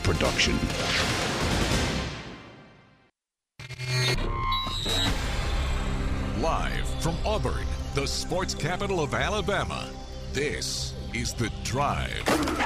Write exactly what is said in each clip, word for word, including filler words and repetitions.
production. Live from Auburn, the sports capital of Alabama, this is The Drive.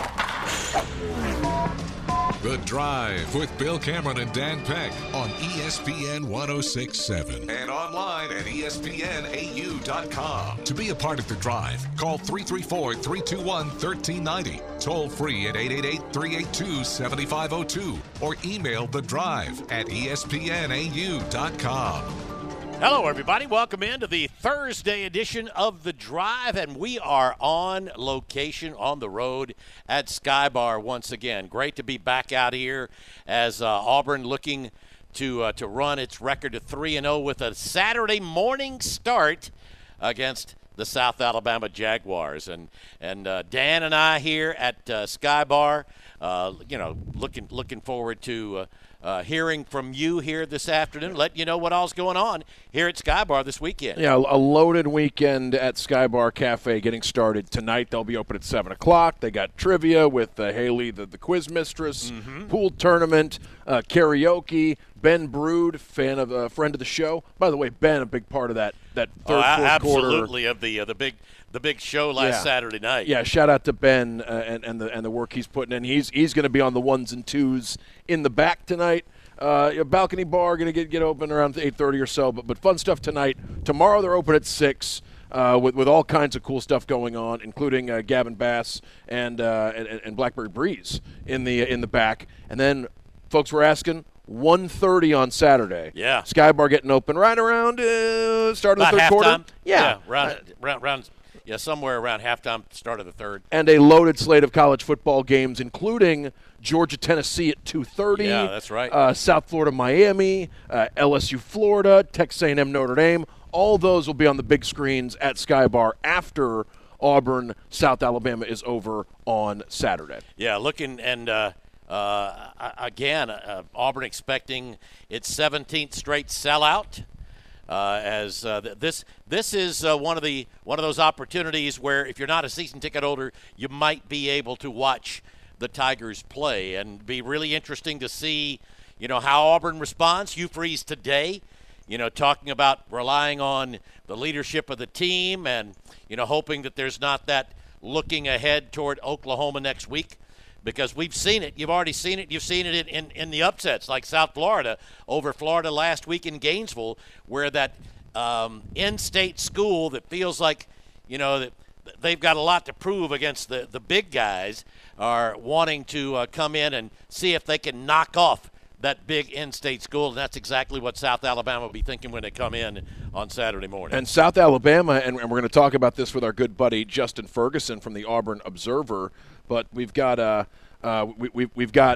The Drive with Bill Cameron and Dan Peck on E S P N one oh six point seven and online at E S P N A U dot com. To be a part of The Drive, call three three four, three two one, one three nine zero, toll free at eight eight eight, three eight two, seven five zero two, or email The Drive at E S P N A U dot com. Hello, everybody. Welcome into the Thursday edition of The Drive, and we are on location on the road at Sky Bar once again. Great to be back out here as uh, Auburn looking to uh, to run its record to three and oh with a Saturday morning start against the South Alabama Jaguars. And and uh, Dan and I here at uh, Sky Bar, uh, you know, looking looking forward to uh, Uh, hearing from you here this afternoon, letting you know what all's going on here at Sky Bar this weekend. Yeah, a loaded weekend at Sky Bar Cafe getting started tonight. They'll be open at seven o'clock. They got trivia with uh, Haley, the, the quiz mistress, mm-hmm. pool tournament, uh, karaoke. Ben Brood, fan of a uh, friend of the show. By the way, Ben, a big part of that that third, oh, fourth absolutely quarter. of the uh, the big the big show last yeah. Saturday night. Yeah, shout out to Ben uh, and and the and the work he's putting in. He's he's going to be on the ones and twos in the back tonight. Uh, a balcony bar going to get get open around eight thirty or so. But but fun stuff tonight. Tomorrow they're open at six. Uh, with with all kinds of cool stuff going on, including uh, Gavin Bass and, uh, and and Blackberry Breeze in the in the back. And then folks were asking, one thirty on Saturday. Yeah. Sky Bar getting open right around uh, start of the About third quarter. halftime. Yeah, yeah round, round, round, yeah, somewhere around halftime, start of the third. And a loaded slate of college football games, including Georgia, Tennessee at two thirty. Yeah, that's right. Uh, South Florida, Miami, uh, L S U, Florida, Texas A and M, Notre Dame. All those will be on the big screens at Sky Bar after Auburn, South Alabama is over on Saturday. Yeah, looking and uh, uh, again, uh, Auburn expecting its seventeenth straight sellout. Uh, as uh, this this is uh, one of the one of those opportunities where if you're not a season ticket holder, you might be able to watch the Tigers play, and be really interesting to see, you know, how Auburn responds. Hugh Freeze today, you know, talking about relying on the leadership of the team, and you know, hoping that there's not that looking ahead toward Oklahoma next week. Because we've seen it. You've already seen it. You've seen it in, in, in the upsets, like South Florida over Florida last week in Gainesville, where that um, in-state school that feels like, you know, that they've got a lot to prove against the, the big guys are wanting to uh, come in and see if they can knock off that big in-state school, and that's exactly what South Alabama will be thinking when they come in on Saturday morning. And South Alabama, and, and we're going to talk about this with our good buddy Justin Ferguson from the Auburn Observer, but we've got uh, uh, we, we, we've got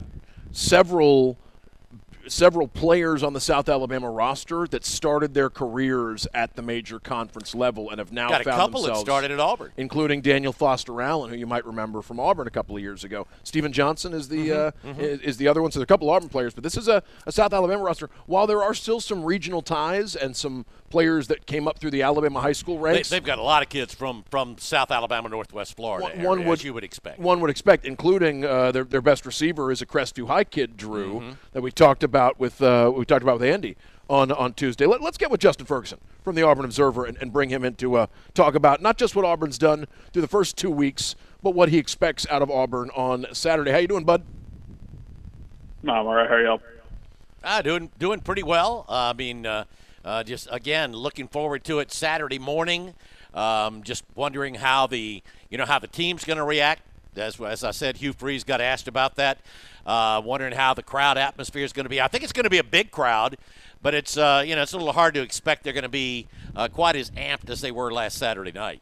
several several players on the South Alabama roster that started their careers at the major conference level and have now got a found couple themselves, that started at Auburn, including Daniel Foster Allen, who you might remember from Auburn a couple of years ago. Stephen Johnson is the mm-hmm, uh, mm-hmm. Is, is the other one. So there are a couple of Auburn players, but this is a, a South Alabama roster. While there are still some regional ties and some players that came up through the Alabama high school ranks, they, they've got a lot of kids from, from South Alabama, Northwest Florida, one, area, one would, as you would expect. One would expect, including uh, their their best receiver is a Crestview High kid, Drew, mm-hmm. that we talked about with uh, we talked about with Andy on, on Tuesday. Let, let's get with Justin Ferguson from the Auburn Observer and, and bring him in to uh, talk about not just what Auburn's done through the first two weeks, but what he expects out of Auburn on Saturday. How you doing, bud? No, I'm all right. How are y'all? Ah, doing doing pretty well. Uh, I mean, uh, uh, just again looking forward to it Saturday morning. Um, just wondering how the you know how the team's going to react. As as I said, Hugh Freeze got asked about that. Uh, wondering how the crowd atmosphere is going to be. I think it's going to be a big crowd, but it's uh, you know it's a little hard to expect they're going to be uh, quite as amped as they were last Saturday night.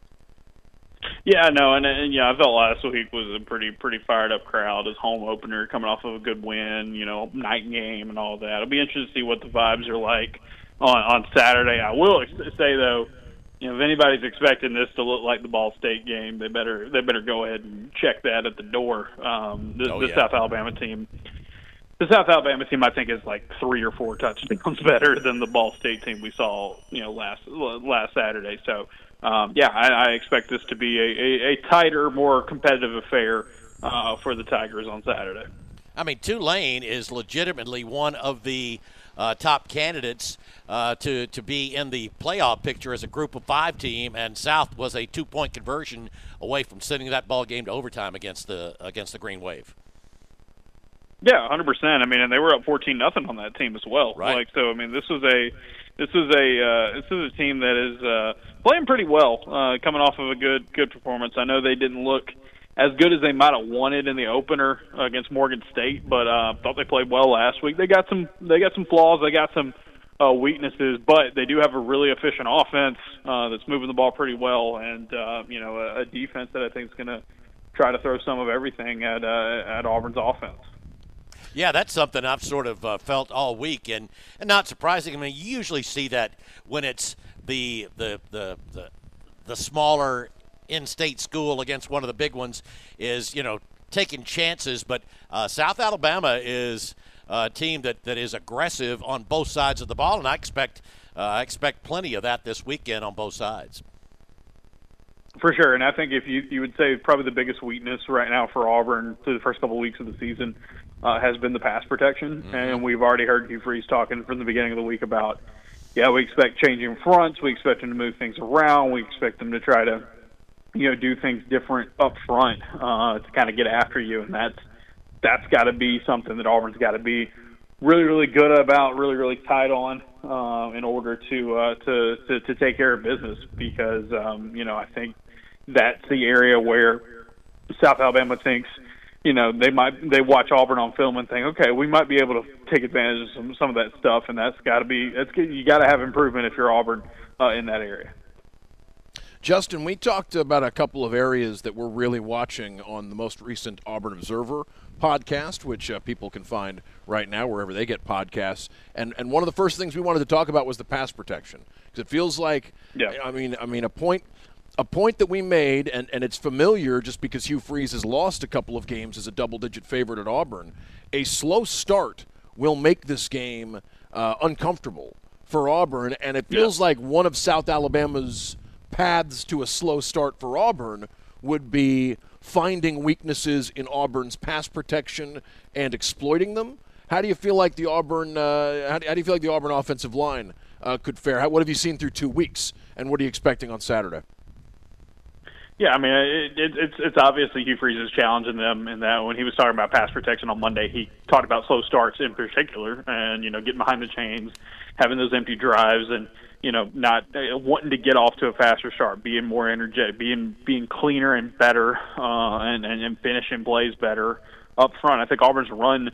Yeah, no, and, and yeah, I felt last week was a pretty pretty fired up crowd. As home opener, coming off of a good win, you know, night game and all that. It'll be interesting to see what the vibes are like on on Saturday. I will ex- say though, you know, if anybody's expecting this to look like the Ball State game, they better they better go ahead and check that at the door. Um, the oh, the yeah. South Alabama team. The South Alabama team, I think, is like three or four touchdowns better than the Ball State team we saw, you know, last last Saturday. So, um, yeah, I, I expect this to be a, a, a tighter, more competitive affair uh, for the Tigers on Saturday. I mean, Tulane is legitimately one of the uh, top candidates uh, to to be in the playoff picture as a Group of Five team, and South was a two-point conversion away from sending that ball game to overtime against the against the Green Wave. Yeah, one hundred percent. I mean, and they were up fourteen nothing on that team as well. Right. Like, so I mean, this was a this was a uh, this is a team that is uh, playing pretty well, uh, coming off of a good good performance. I know they didn't look as good as they might have wanted in the opener against Morgan State, but uh, thought they played well last week. They got some they got some flaws, they got some uh, weaknesses, but they do have a really efficient offense uh, that's moving the ball pretty well, and uh, you know, a, a defense that I think is going to try to throw some of everything at uh, at Auburn's offense. Yeah, that's something I've sort of uh, felt all week, and, and not surprising. I mean, you usually see that when it's the the the the, the smaller in-state school against one of the big ones is, you know, taking chances. But uh, South Alabama is a team that, that is aggressive on both sides of the ball, and I expect uh, I expect plenty of that this weekend on both sides. For sure, and I think if you you would say probably the biggest weakness right now for Auburn through the first couple of weeks of the season uh, has been the pass protection, mm-hmm. and we've already heard Hugh Freeze talking from the beginning of the week about, yeah, we expect changing fronts, we expect them to move things around, we expect them to try to, you know, do things different up front uh, to kind of get after you, and that's that's got to be something that Auburn's got to be really, really good about, really, really tight on uh, in order to, uh, to to to take care of business. Because um, you know, I think that's the area where South Alabama thinks, you know, they might they watch Auburn on film and think, okay, we might be able to take advantage of some some of that stuff, and that's got to be that's you got to have improvement if you're Auburn uh, in that area. Justin, we talked about a couple of areas that we're really watching on the most recent Auburn Observer podcast, which uh, people can find right now wherever they get podcasts. And and one of the first things we wanted to talk about was the pass protection, because it feels like, yeah. I mean, I mean, a point, a point that we made, and, and it's familiar just because Hugh Freeze has lost a couple of games as a double-digit favorite at Auburn. A slow start will make this game uh, uncomfortable for Auburn, and it feels yeah. like one of South Alabama's paths to a slow start for Auburn would be finding weaknesses in Auburn's pass protection and exploiting them. How do you feel like the Auburn? Uh, how, do, how do you feel like the Auburn offensive line uh, could fare? How, what have you seen through two weeks, and what are you expecting on Saturday? Yeah, I mean, it, it, it's it's obviously Hugh Freeze is challenging them in that when he was talking about pass protection on Monday, he talked about slow starts in particular, and you know, getting behind the chains, having those empty drives, and you know, not uh, wanting to get off to a faster start, being more energetic, being being cleaner and better, uh, and, and and finishing plays better up front. I think Auburn's run,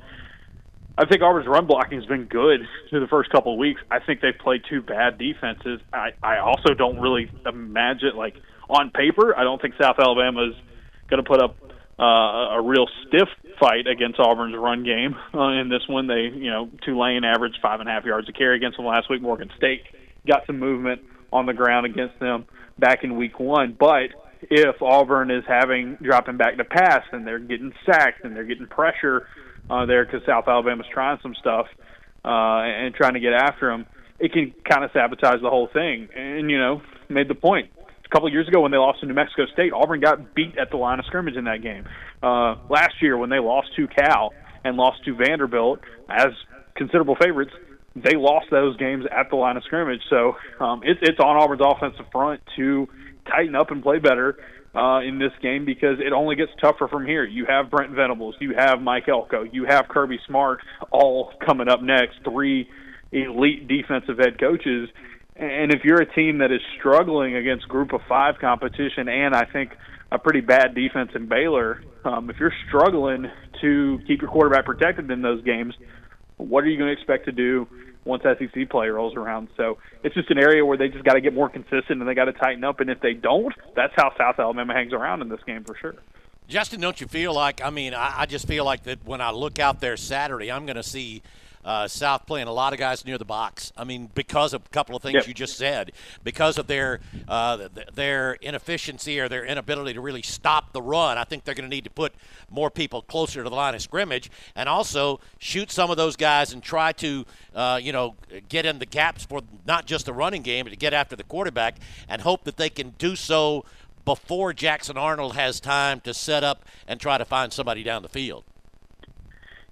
I think Auburn's run blocking has been good through the first couple of weeks. I think they've played two bad defenses. I I also don't really imagine, like, on paper, I don't think South Alabama is going to put up uh, a real stiff fight against Auburn's run game uh, in this one. They, you know, Tulane averaged five and a half yards a carry against them last week. Morgan State got some movement on the ground against them back in week one. But if Auburn is having dropping back to pass and they're getting sacked and they're getting pressure uh, there because South Alabama's trying some stuff uh, and trying to get after them, it can kind of sabotage the whole thing. And, you know, made the point. A couple of years ago when they lost to New Mexico State, Auburn got beat at the line of scrimmage in that game. Uh, last year when they lost to Cal and lost to Vanderbilt as considerable favorites, they lost those games at the line of scrimmage. So um, it, it's on Auburn's offensive front to tighten up and play better uh, in this game, because it only gets tougher from here. You have Brent Venables, you have Mike Elko, you have Kirby Smart all coming up next, three elite defensive head coaches. And if you're a team that is struggling against Group of Five competition and I think a pretty bad defense in Baylor, um, if you're struggling to keep your quarterback protected in those games, what are you going to expect to do once S E C play rolls around? So it's just an area where they just got to get more consistent and they got to tighten up. And if they don't, that's how South Alabama hangs around in this game for sure. Justin, don't you feel like, I mean, I, I just feel like that when I look out there Saturday, I'm going to see Uh, South playing a lot of guys near the box. I mean, because of a couple of things yep. you just said, because of their uh, th- their inefficiency or their inability to really stop the run. I think they're going to need to put more people closer to the line of scrimmage, and also shoot some of those guys and try to, uh, you know, get in the gaps for not just the running game, but to get after the quarterback, and hope that they can do so before Jackson Arnold has time to set up and try to find somebody down the field.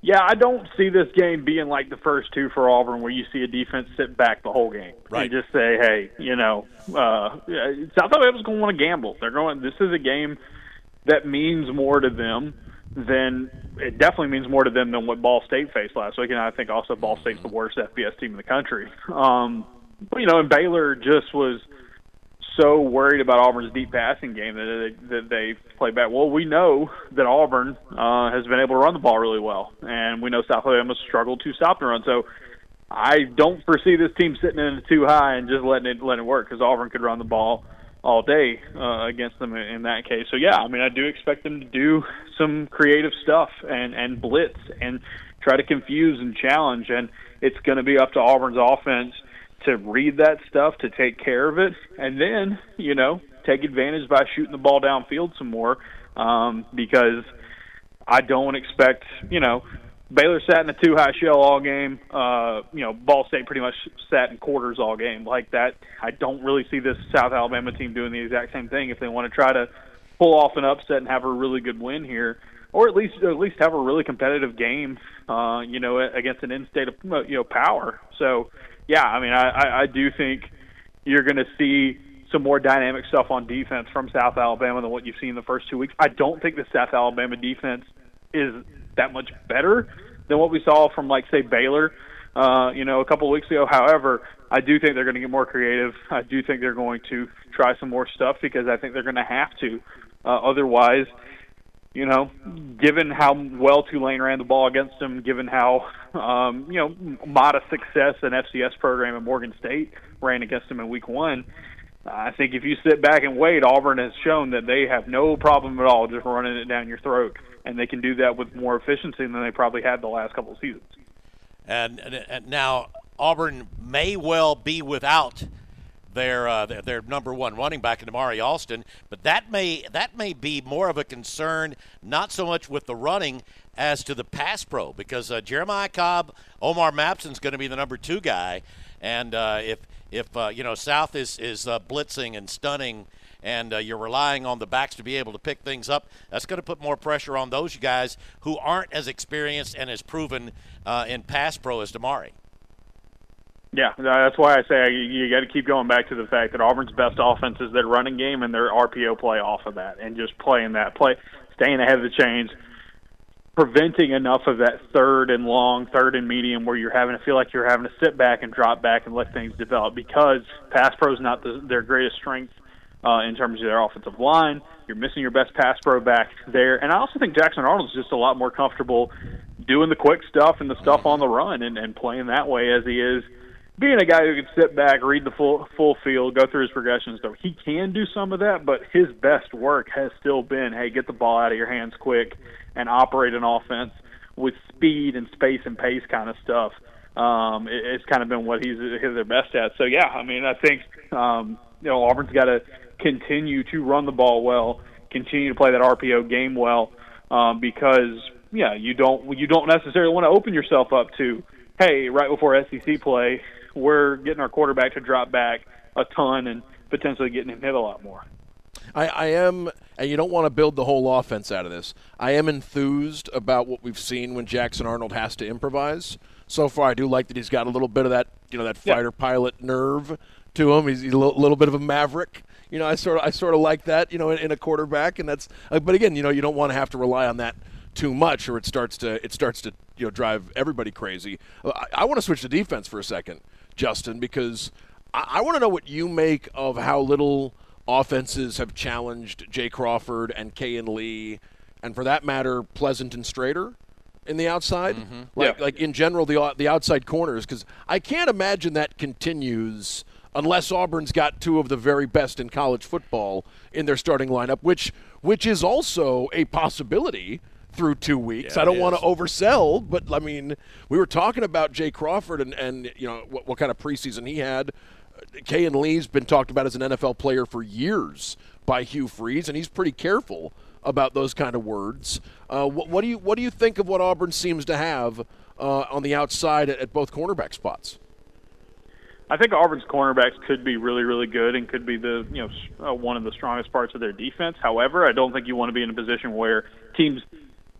Yeah, I don't see this game being like the first two for Auburn where you see a defense sit back the whole game right. and just say, hey, you know, uh, South Alabama's going to want to gamble. They're going. This is a game that means more to them than it definitely means more to them than what Ball State faced last week. And I think also Ball State's the worst F B S team in the country. Um, but, you know, and Baylor just was so worried about Auburn's deep passing game that they, that they played back. Well, we know that Auburn uh, has been able to run the ball really well, and we know South Alabama struggled to stop the run. So I don't foresee this team sitting in it too high and just letting it letting it work, because Auburn could run the ball all day uh, against them in, in that case. So yeah, I mean, I do expect them to do some creative stuff and and blitz and try to confuse and challenge, and it's going to be up to Auburn's offense to read that stuff, to take care of it, and then, you know, take advantage by shooting the ball downfield some more, um, because I don't expect, you know, Baylor sat in a two-high shell all game. Uh, you know, Ball State pretty much sat in quarters all game. Like that, I don't really see this South Alabama team doing the exact same thing if they want to try to pull off an upset and have a really good win here, or at least at least have a really competitive game, uh, you know, against an in-state of, you know, power. So, yeah, I mean, I, I, I do think you're going to see some more dynamic stuff on defense from South Alabama than what you've seen in the first two weeks. I don't think the South Alabama defense is that much better than what we saw from, like, say, Baylor, uh, you know, a couple of weeks ago. However, I do think they're going to get more creative. I do think they're going to try some more stuff, because I think they're going to have to. Uh, otherwise, you know, given how well Tulane ran the ball against them, given how, um, you know, modest success an F C S program at Morgan State ran against them in week one, I think if you sit back and wait, Auburn has shown that they have no problem at all just running it down your throat, and they can do that with more efficiency than they probably had the last couple of seasons. And, and now Auburn may well be without their, uh, their their number one running back in Amari Alston, but that may that may be more of a concern, not so much with the running as to the pass pro, because uh, Jeremiah Cobb, Omar Mapson's going to be the number two guy, and uh, if if uh, you know South is is uh, blitzing and stunning, and uh, you're relying on the backs to be able to pick things up, that's going to put more pressure on those guys who aren't as experienced and as proven uh, in pass pro as Damari. Yeah, that's why I say you got to keep going back to the fact that Auburn's best offense is their running game and their R P O play off of that, and just playing that play, staying ahead of the chains, preventing enough of that third and long, third and medium where you're having to feel like you're having to sit back and drop back and let things develop, because pass pro is not the, their greatest strength uh, in terms of their offensive line. You're missing your best pass pro back there. And I also think Jackson Arnold's just a lot more comfortable doing the quick stuff and the stuff on the run and, and playing that way as he is being a guy who can sit back, read the full full field, go through his progressions. So he can do some of that, but his best work has still been, hey, get the ball out of your hands quick and operate an offense with speed and space and pace kind of stuff. Um, it, it's kind of been what he's, he's their best at. So, yeah, I mean, I think, um, you know, Auburn's got to continue to run the ball well, continue to play that R P O game well, um, because, yeah, you don't you don't necessarily want to open yourself up to, hey, right before S E C play, we're getting our quarterback to drop back a ton and potentially getting him hit a lot more. I, I am, and you don't want to build the whole offense out of this, I am enthused about what we've seen when Jackson Arnold has to improvise. So far, I do like that he's got a little bit of that, you know, that fighter yeah. pilot nerve to him. He's, he's a little, little bit of a maverick. You know, I sort of, I sort of like that, you know, in, in a quarterback, and that's. Uh, but again, you know, you don't want to have to rely on that too much, or it starts to, it starts to, you know, drive everybody crazy. I, I want to switch to defense for a second, Justin, because I, I want to know what you make of how little offenses have challenged Jay Crawford and Kayin Lee, and for that matter, Pleasant and Strader in the outside. Mm-hmm. Like, yeah. like in general, the the outside corners, because I can't imagine that continues unless Auburn's got two of the very best in college football in their starting lineup, which which is also a possibility through two weeks. Yeah, I don't want to oversell, but, I mean, we were talking about Jay Crawford and, and you know, what, what kind of preseason he had. Kayin Lee's been talked about as an N F L player for years by Hugh Freeze, and he's pretty careful about those kind of words. Uh, what, what do you what do you think of what Auburn seems to have uh, on the outside at, at both cornerback spots? I think Auburn's cornerbacks could be really, really good and could be the you know uh, one of the strongest parts of their defense. However, I don't think you want to be in a position where teams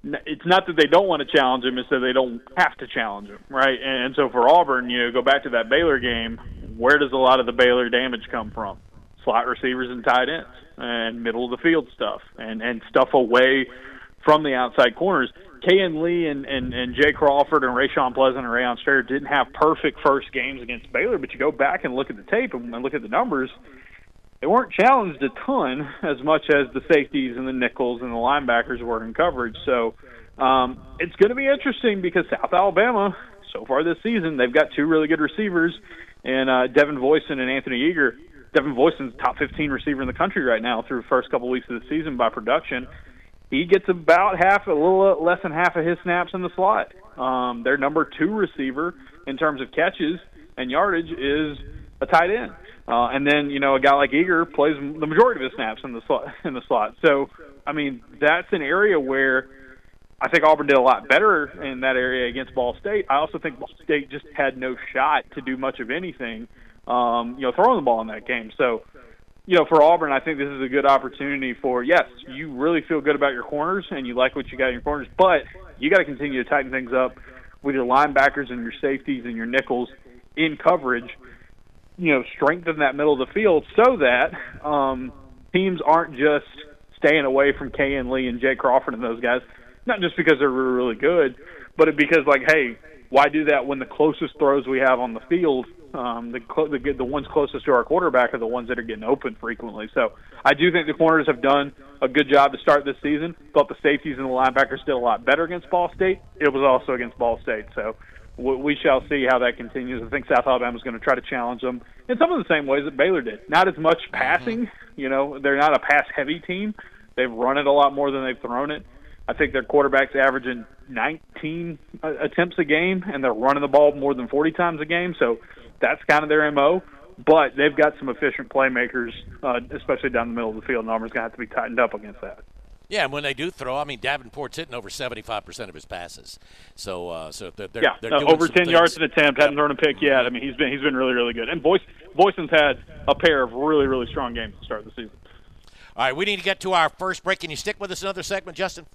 it's not that they don't want to challenge him, it's that they don't have to challenge him, right? And so for Auburn, you know, go back to that Baylor game, where does a lot of the Baylor damage come from? Slot receivers and tight ends and middle of the field stuff and, and stuff away from the outside corners. Kayin Lee and, and, and Jay Crawford and Rashawn Pleasant and Rayon Strayer didn't have perfect first games against Baylor, but you go back and look at the tape and look at the numbers, they weren't challenged a ton as much as the safeties and the nickels and the linebackers were in coverage. So um, it's going to be interesting because South Alabama, so far this season, they've got two really good receivers, and uh, Devin Voisin and Anthony Eager. Devin Voisin's top fifteen receiver in the country right now through the first couple weeks of the season by production. He gets about half, a little less than half of his snaps in the slot. Um, their number two receiver in terms of catches and yardage is a tight end. Uh, and then, you know, a guy like Eager plays the majority of his snaps in the slot. In the slot. So, I mean, that's an area where I think Auburn did a lot better in that area against Ball State. I also think Ball State just had no shot to do much of anything, um, you know, throwing the ball in that game. So, you know, for Auburn, I think this is a good opportunity for, yes, you really feel good about your corners and you like what you got in your corners, but you got to continue to tighten things up with your linebackers and your safeties and your nickels in coverage. You know, strengthen that middle of the field so that um, teams aren't just staying away from Kayin Lee and Jay Crawford and those guys, not just because they're really, really good, but because, like, hey, why do that when the closest throws we have on the field, um, the, the the ones closest to our quarterback are the ones that are getting open frequently. So I do think the corners have done a good job to start this season. Thought the safeties and the linebackers did a lot better against Ball State. It was also against Ball State, so we shall see how that continues. I think South Alabama is going to try to challenge them in some of the same ways that Baylor did. Not as much passing. You know, they're not a pass-heavy team. They've run it a lot more than they've thrown it. I think their quarterback's averaging nineteen attempts a game, and they're running the ball more than forty times a game. So that's kind of their M O. But they've got some efficient playmakers, uh, especially down the middle of the field, and Auburn's going to have to be tightened up against that. Yeah, and when they do throw, I mean, Davenport's hitting over seventy-five percent of his passes. So, uh, so they're, they're, yeah, they're doing over some ten things. yards an attempt. Yep. Hadn't thrown a pick yet. I mean, he's been he's been really really good. And Boyce Boysen's had a pair of really really strong games to start the season. All right, we need to get to our first break. Can you stick with us another segment, Justin?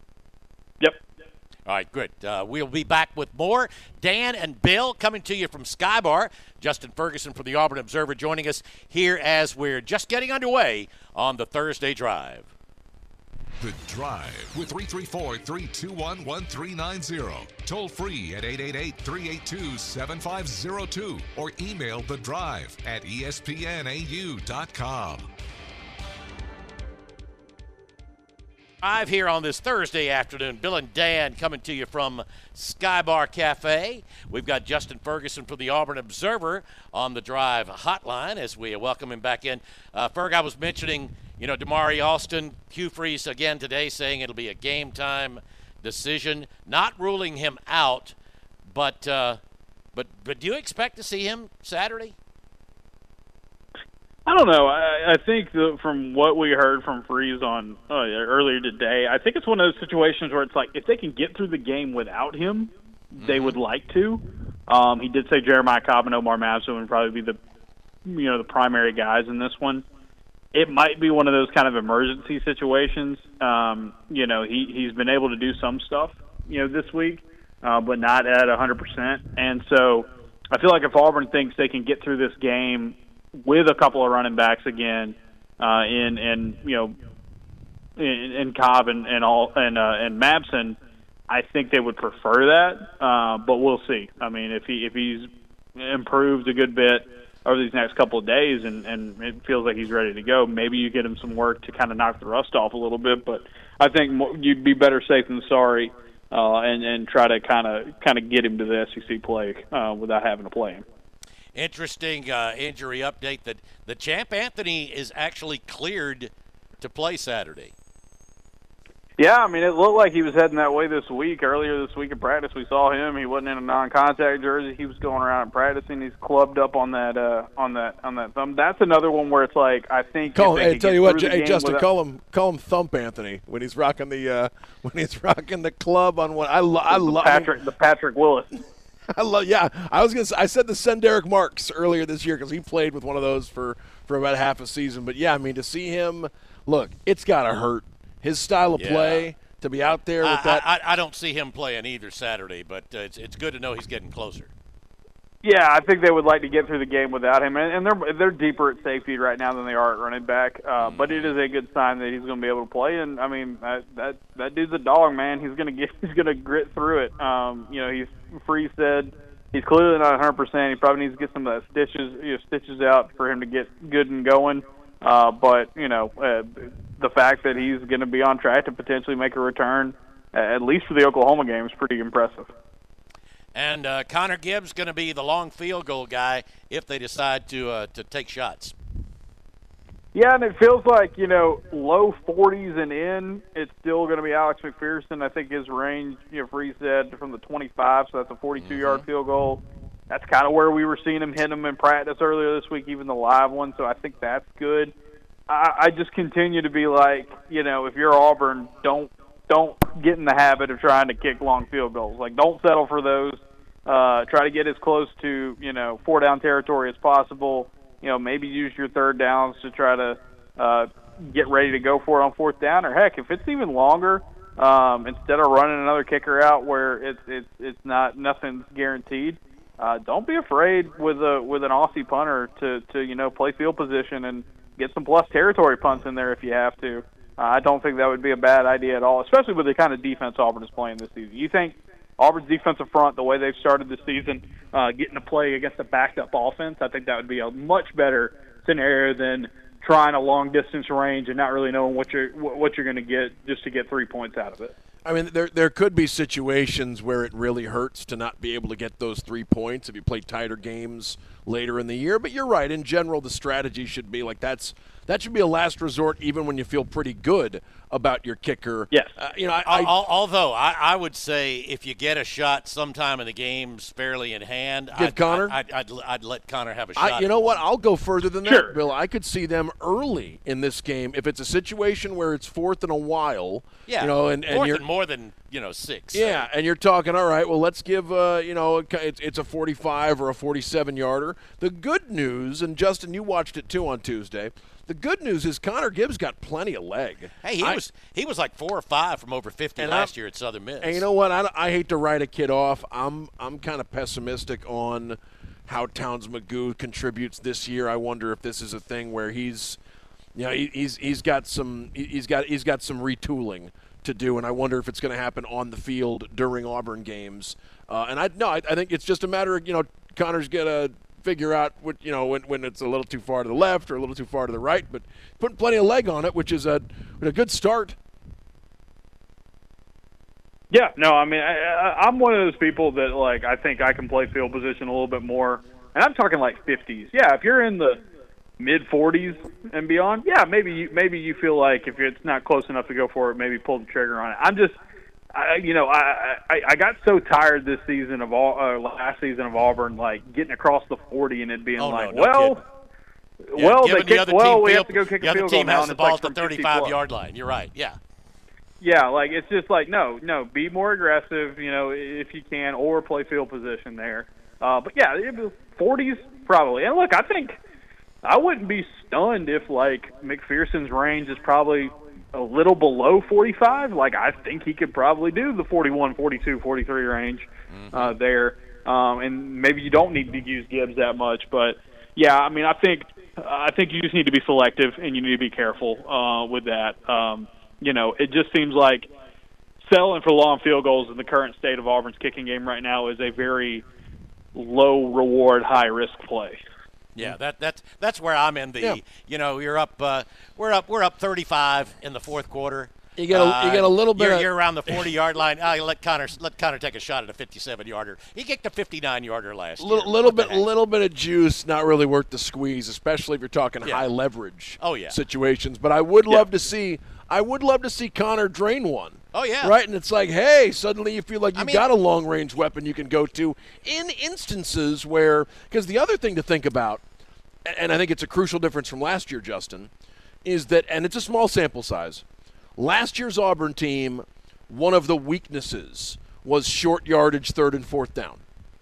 Yep. All right, good. Uh, we'll be back with more. Dan and Bill coming to you from Skybar. Justin Ferguson from the Auburn Observer joining us here as we're just getting underway on the Thursday Drive. The Drive with three three four, three two one, one three nine zero. Toll free at eight eight eight, three eight two, seven five zero two or email The Drive at E S P N A U dot com. Live here on this Thursday afternoon, Bill and Dan coming to you from Skybar Cafe. We've got Justin Ferguson from the Auburn Observer on the Drive hotline as we welcome him back in. Uh, Ferg, I was mentioning, you know, Damari Alston, Hugh Freeze again today saying it'll be a game-time decision, not ruling him out, but uh, but but do you expect to see him Saturday? I don't know. I, I think the, from what we heard from Freeze on uh, earlier today, I think it's one of those situations where it's like if they can get through the game without him, mm-hmm. they would like to. Um, he did say Jeremiah Cobb and Omar Mabson would probably be the you know the primary guys in this one. It might be one of those kind of emergency situations. Um, you know, he he's been able to do some stuff you know this week, uh, but not at one hundred percent. And so I feel like if Auburn thinks they can get through this game with a couple of running backs again, uh, in and you know, in, in Cobb and and all and uh, and Mabson, I think they would prefer that. Uh, but we'll see. I mean, if he if he's improved a good bit over these next couple of days, and and it feels like he's ready to go, maybe you get him some work to kind of knock the rust off a little bit. But I think more, you'd be better safe than sorry, uh, and and try to kind of kind of get him to the S E C play uh, without having to play him. Interesting uh, injury update that the Champ Anthony is actually cleared to play Saturday. Yeah, I mean, it looked like he was heading that way this week. Earlier this week in practice, we saw him. He wasn't in a non-contact jersey. He was going around and practicing. He's clubbed up on that uh, on that on that thumb. That's another one where it's like I think. Call, hey, tell you what, hey Justin, without... call him call him Thump Anthony when he's rocking the uh, when he's rocking the club on one. I lo- I love Patrick the Patrick Willis. I love, yeah. I was gonna. Say, I said to send Derek Marks earlier this year because he played with one of those for, for about half a season. But yeah, I mean to see him, look, it's gotta hurt. His style of yeah. play to be out there with I, that? I, I don't see him playing either Saturday, but uh, it's it's good to know he's getting closer. Yeah, I think they would like to get through the game without him, and, and they're they're deeper at safety right now than they are at running back. Uh, mm-hmm. But it is a good sign that he's going to be able to play. And I mean, that that, that dude's a dog, man. He's going to get he's going to grit through it. Um, you know, he's Freeze said he's clearly not one hundred percent. He probably needs to get some of that stitches you know, stitches out for him to get good and going. Uh, but you know, uh, the fact that he's going to be on track to potentially make a return, uh, at least for the Oklahoma game, is pretty impressive. And uh, Connor Gibbs going to be the long field goal guy if they decide to uh, to take shots. Yeah, and it feels like, you know, low forties and in, it's still going to be Alex McPherson. I think his range, you know, Freeze said from the twenty-five, so that's a forty-two-yard mm-hmm. field goal. That's kind of where we were seeing him hit him in practice earlier this week, even the live one, so I think that's good. I, I just continue to be like, you know, if you're Auburn, don't don't get in the habit of trying to kick long field goals. Like, don't settle for those. Uh, try to get as close to, you know, four-down territory as possible. You know, maybe use your third downs to try to uh, get ready to go for it on fourth down. Or, heck, if it's even longer, um, instead of running another kicker out where it's it's it's not nothing's guaranteed, uh, don't be afraid with a with an Aussie punter to, to, you know, play field position and get some plus territory punts in there if you have to. Uh, I don't think that would be a bad idea at all, especially with the kind of defense Auburn is playing this season. You think Auburn's defensive front, the way they've started this season, uh, getting to play against a backed-up offense, I think that would be a much better scenario than trying a long-distance range and not really knowing what you're what you're going to get just to get three points out of it. I mean, there there could be situations where it really hurts to not be able to get those three points if you play tighter games later in the year. But you're right. In general, the strategy should be like that's that should be a last resort, even when you feel pretty good about your kicker. Yes. Uh, you know, I, I, although I, I would say if you get a shot sometime in the game's fairly in hand, give I'd, Connor. I'd, I'd, I'd, I'd let Connor have a shot. I, you know what? I'll go further than sure. that, Bill. I could see them early in this game if it's a situation where it's fourth and a while. Yeah. You know, and, and fourth you're and more than you know six. Yeah, so. and you're talking. All right. Well, let's give. Uh, you know, it's it's a forty-five or a forty-seven yarder. The good news, and Justin, you watched it too on Tuesday. The good news is Connor Gibbs got plenty of leg. Hey, he I, was he was like four or five from over fifty last I'm, year at Southern Miss. And you know what? I, I hate to write a kid off. I'm I'm kind of pessimistic on how Towns Magoo contributes this year. I wonder if this is a thing where he's, you know, he, he's he's got some he's got he's got some retooling to do, and I wonder if it's going to happen on the field during Auburn games. Uh, and I no, I, I think it's just a matter of, you know, Connor's gonna figure out what, you know, when, when it's a little too far to the left or a little too far to the right, but putting plenty of leg on it, which is a a good start. Yeah, no, I mean, I, I, I'm one of those people that, like, I think I can play field position a little bit more, and I'm talking like fifties. Yeah, if you're in the mid forties and beyond, yeah, maybe you, maybe you feel like if it's not close enough to go for it, maybe pull the trigger on it. I'm just, I, you know, I, I I got so tired this season of all uh, last season of Auburn, like getting across the forty and it being oh, like, no, no well, yeah, well, they the kick, other well, team we field, have to go kick the a other field team goal now, has the and ball it's at like the thirty-five yard line. You're right. Yeah. Yeah, like it's just like no, no, be more aggressive, you know, if you can, or play field position there. Uh, but yeah, forties probably. And look, I think I wouldn't be stunned if like McPherson's range is probably a little below forty-five. Like I think he could probably do the forty-one, forty-two, forty-three range mm-hmm. uh, there. Um, and maybe you don't need to use Gibbs that much, but yeah, I mean, I think I think you just need to be selective and you need to be careful uh, with that. Um, you know, it just seems like settling for long field goals in the current state of Auburn's kicking game right now is a very low reward, high risk play. Yeah, that that's that's where I'm in the. Yeah. You know, you're up. Uh, we're up. We're up thirty-five in the fourth quarter. You get a, uh, you get a little bit. You're, of, you're around the forty-yard line. Uh, let Connor let Connor take a shot at a fifty-seven yarder. He kicked a fifty-nine yarder last little, year. Little bit, little bit of juice, not really worth the squeeze, especially if you're talking yeah. high leverage. Oh, yeah. situations. But I would love yeah. to see. I would love to see Connor drain one. Oh yeah, right. And it's like, hey, suddenly you feel like you've I mean, got a long range weapon you can go to in instances where. Because the other thing to think about, and I think it's a crucial difference from last year, Justin, is that, and it's a small sample size. Last year's Auburn team, one of the weaknesses was short yardage third and fourth down.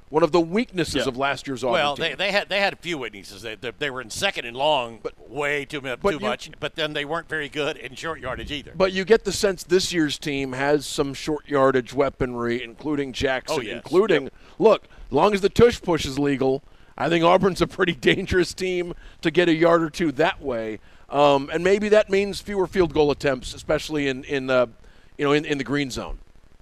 one of the weaknesses Yeah. of last year's Auburn Well, team. they, they had they had a few weaknesses. They, they, they were in second and long, But- way too, mu- but too you- much. But then they weren't very good in short yardage either. But you get the sense this year's team has some short yardage weaponry, including Jackson, Oh, yes. including, look, as long as the tush push is legal, I think Auburn's a pretty dangerous team to get a yard or two that way. Um, and maybe that means fewer field goal attempts, especially in, in uh, you know, in, in the green zone.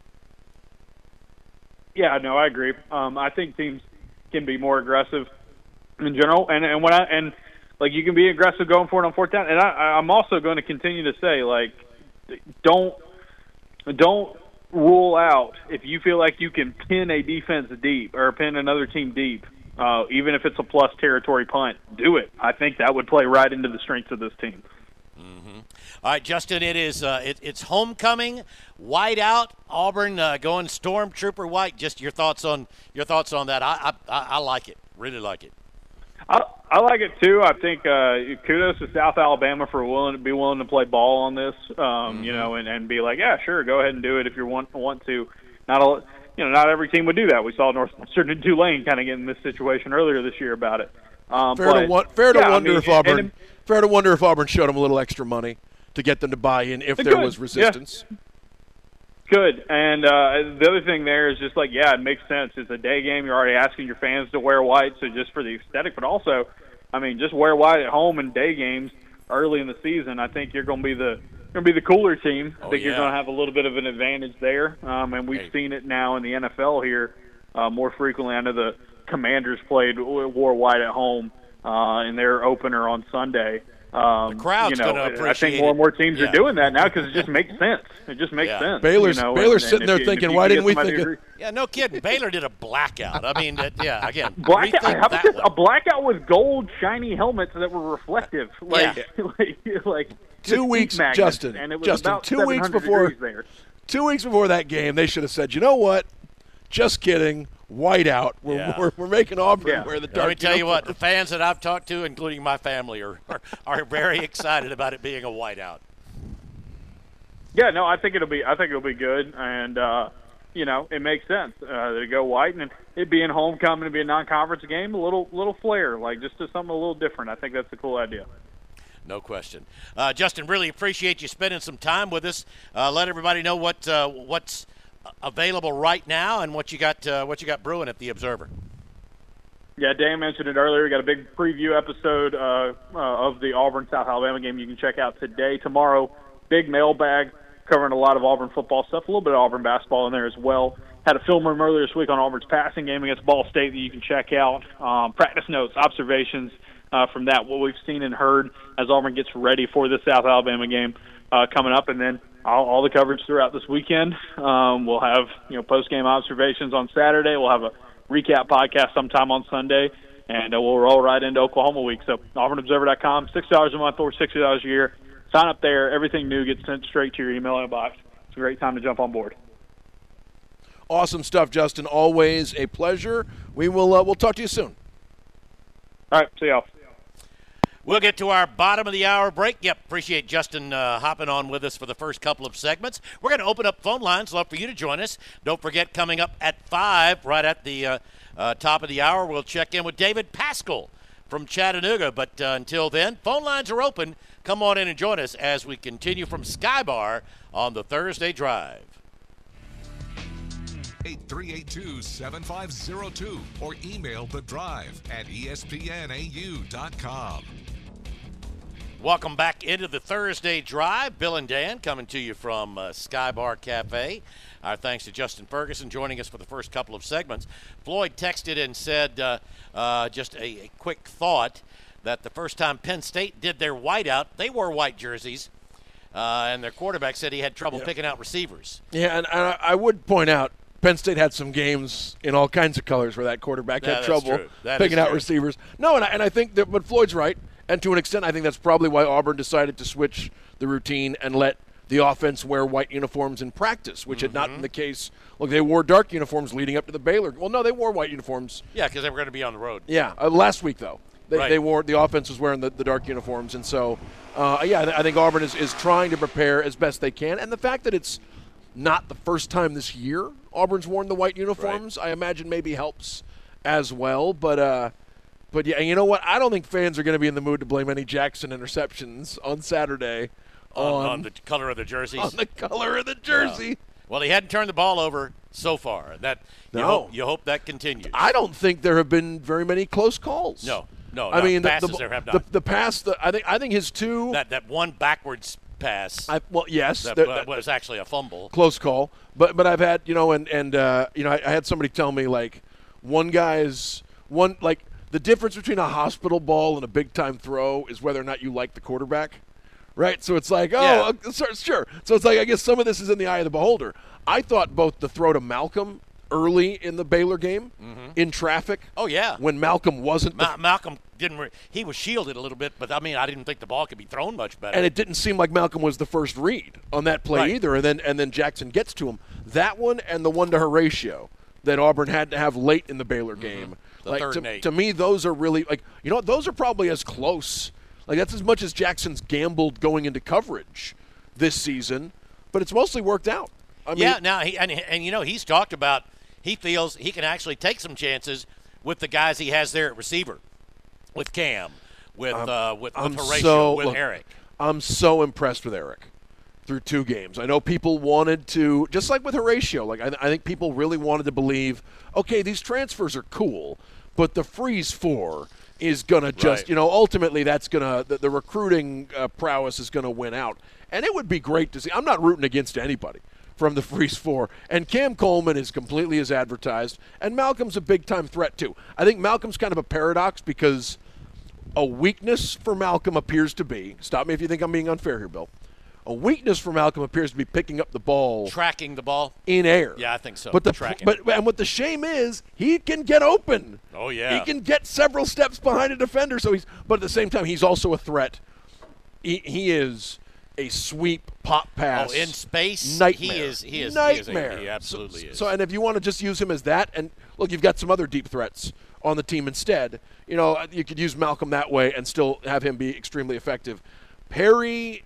Yeah, no, I agree. Um, I think teams can be more aggressive in general, and and when I and like you can be aggressive going for it on fourth down. And I, I'm also going to continue to say, like, don't don't rule out if you feel like you can pin a defense deep or pin another team deep, uh, even if it's a plus territory punt. Do it. I think that would play right into the strengths of this team. All right, Justin, it is uh, it, it's homecoming, white out, Auburn uh, going Stormtrooper white. Just your thoughts on your thoughts on that. I I, I like it, really like it. I, I like it too. I think uh, kudos to South Alabama for willing to be willing to play ball on this. Um, Mm-hmm. You know, and, and be like, yeah, sure, go ahead and do it if you want want to. Not all, you know, not every team would do that. We saw Northwestern and Tulane kind of get in this situation earlier this year about it. Um, Fair but, to, wa- fair to yeah, I wonder mean, if Auburn and- fair to wonder if Auburn showed them a little extra money to get them to buy in if there Good, was yeah. resistance. Good. And uh, the other thing there is just like, yeah, it makes sense. It's a day game. You're already asking your fans to wear white, so just for the aesthetic, but also, I mean, just wear white at home in day games early in the season. I think you're going to be the going to be the cooler team. I Oh, think yeah. you're going to have a little bit of an advantage there. Um, and we've Hey. seen it now in the N F L here uh, more frequently. I know the Commanders played wore white at home uh, in their opener on Sunday. Um, The crowd's you know, gonna I appreciate think more and more teams it. are Yeah. doing that now because it just makes sense. It just makes Yeah. sense. Baylor's- you know, Baylor's and- sitting and there if you- if thinking, you why can didn't get we somebody think to of- agree- Yeah, no kidding. Baylor did a blackout. I mean, that, yeah, again, Blackout. rethink How about that this? one. A blackout with gold, shiny helmets that were reflective, like Yeah. like, like Two just weeks, heat magnets, Justin, And it was Justin, about two weeks seven hundred before- degrees there. Two weeks before that game, they should have said, you know what? Just kidding. White out. We're, Yeah. we're, we're making Auburn Yeah. wear the dark Let me tell you what, the uniform. fans that I've talked to, including my family, are, are, are very excited about it being a whiteout. Yeah, no, I think it'll be. I think it'll be good, and uh, you know, it makes sense uh, to go white, and it being homecoming, to be a non-conference game, a little little flair, like just to something a little different. I think that's a cool idea. No question. Uh, Justin, really appreciate you spending some time with us. Uh, let everybody know what uh, what's available right now and what you got uh, what you got brewing at the Observer. Yeah, Dan mentioned it earlier. We got a big preview episode uh, uh, of the Auburn South Alabama game you can check out today, tomorrow. Big mailbag covering a lot of Auburn football stuff, a little bit of Auburn basketball in there as well. Had a film room earlier this week on Auburn's passing game against Ball State that you can check out. Um, practice notes, observations uh, from that, what we've seen and heard as Auburn gets ready for the South Alabama game uh, coming up, and then all, all the coverage throughout this weekend. Um, we'll have you know post-game observations on Saturday. We'll have a recap podcast sometime on Sunday, and uh, we'll roll right into Oklahoma week. So Auburn Observer dot com, six dollars a month or sixty dollars a year. Sign up there. Everything new gets sent straight to your email inbox. It's a great time to jump on board. Awesome stuff, Justin. Always a pleasure. We will uh, we'll talk to you soon. All right, see y'all. We'll get to our bottom of the hour break. Yep, appreciate Justin uh, hopping on with us for the first couple of segments. We're going to open up phone lines. Love for you to join us. Don't forget, coming up at five, right at the uh, uh, top of the hour, we'll check in with David Pascal from Chattanooga. But uh, until then, phone lines are open. Come on in and join us as we continue from Sky Bar on the Thursday Drive. eight three eight two, seven five zero two or email the drive at E S P N A U dot com. Welcome back into the Thursday Drive. Bill and Dan coming to you from uh, Sky Bar Cafe. Our thanks to Justin Ferguson joining us for the first couple of segments. Floyd texted and said uh, uh, just a, a quick thought that the first time Penn State did their whiteout, they wore white jerseys, uh, and their quarterback said he had trouble Yeah. picking out receivers. Yeah, and I, I would point out Penn State had some games in all kinds of colors where that quarterback Yeah, had that's trouble true. That picking is out true. receivers. No, and I, and I think that, but Floyd's right, and to an extent, I think that's probably why Auburn decided to switch the routine and let the offense wear white uniforms in practice, which had not Mm-hmm. been the case. Look, they wore dark uniforms leading up to the Baylor. Well, no, they wore white uniforms. Yeah, because they were going to be on the road. Yeah, uh, last week though, they, Right. they wore the offense was wearing the, the dark uniforms, and so uh, yeah, I, th- I think Auburn is, is trying to prepare as best they can, and the fact that it's not the first time this year Auburn's worn the white uniforms. Right. I imagine maybe helps as well. But, uh, but yeah, you know what? I don't think fans are going to be in the mood to blame any Jackson interceptions on Saturday. On, on, on the color of the jerseys? On the color of the jersey. Yeah. Well, he hadn't turned the ball over so far. That you, no. hope, you hope that continues. I don't think there have been very many close calls. No, no. I mean, passes the, there have the, not. the, the pass. The, I think. I think his two. That that one backwards pass. I, well, yes, that, that, that was actually a fumble. Close call. But but I've had you know and and uh, you know I, I had somebody tell me like one guy's one like the difference between a hospital ball and a big time throw is whether or not you like the quarterback. Right, so it's like, oh, yeah. uh, sure. So it's like, I guess some of this is in the eye of the beholder. I thought both the throw to Malcolm early in the Baylor game, mm-hmm. in traffic. Oh yeah, when Malcolm wasn't. Ma- Malcolm didn't. Re- he was shielded a little bit, but I mean, I didn't think the ball could be thrown much better. And it didn't seem like Malcolm was the first read on that play right. either. And then and then Jackson gets to him. That one and the one to Horatio that Auburn had to have late in the Baylor game. Mm-hmm. The like third to, and eight. to me, those are really like you know what? Those are probably as close. Like, that's as much as Jackson's gambled going into coverage this season, but it's mostly worked out. I mean, yeah, now, he, and, and, you know, he's talked about he feels he can actually take some chances with the guys he has there at receiver, with Cam, with I'm, uh, with, I'm with Horatio, so, with look, Eric. I'm so impressed with Eric through two games. I know people wanted to, just like with Horatio, like I, I think people really wanted to believe, okay, these transfers are cool, but the Freeze Four – is going to just, right. you know, ultimately that's going to, the, the recruiting uh, prowess is going to win out. And it would be great to see. I'm not rooting against anybody from the Freeze Four. And Cam Coleman is completely as advertised. And Malcolm's a big-time threat, too. I think Malcolm's kind of a paradox because a weakness for Malcolm appears to be, stop me if you think I'm being unfair here, Bill, a weakness for Malcolm appears to be picking up the ball. Tracking the ball? In air. Yeah, I think so. But the Tracking. but and what the shame is, he can get open. Oh, yeah. He can get several steps behind a defender. So he's, but at the same time, he's also a threat. He, he is a sweep pop pass. Oh, in space? Nightmare. He is. He is. Nightmare. He, is a, he absolutely so, is. So, and if you want to just use him as that, and look, you've got some other deep threats on the team instead. You know, you could use Malcolm that way and still have him be extremely effective. Perry.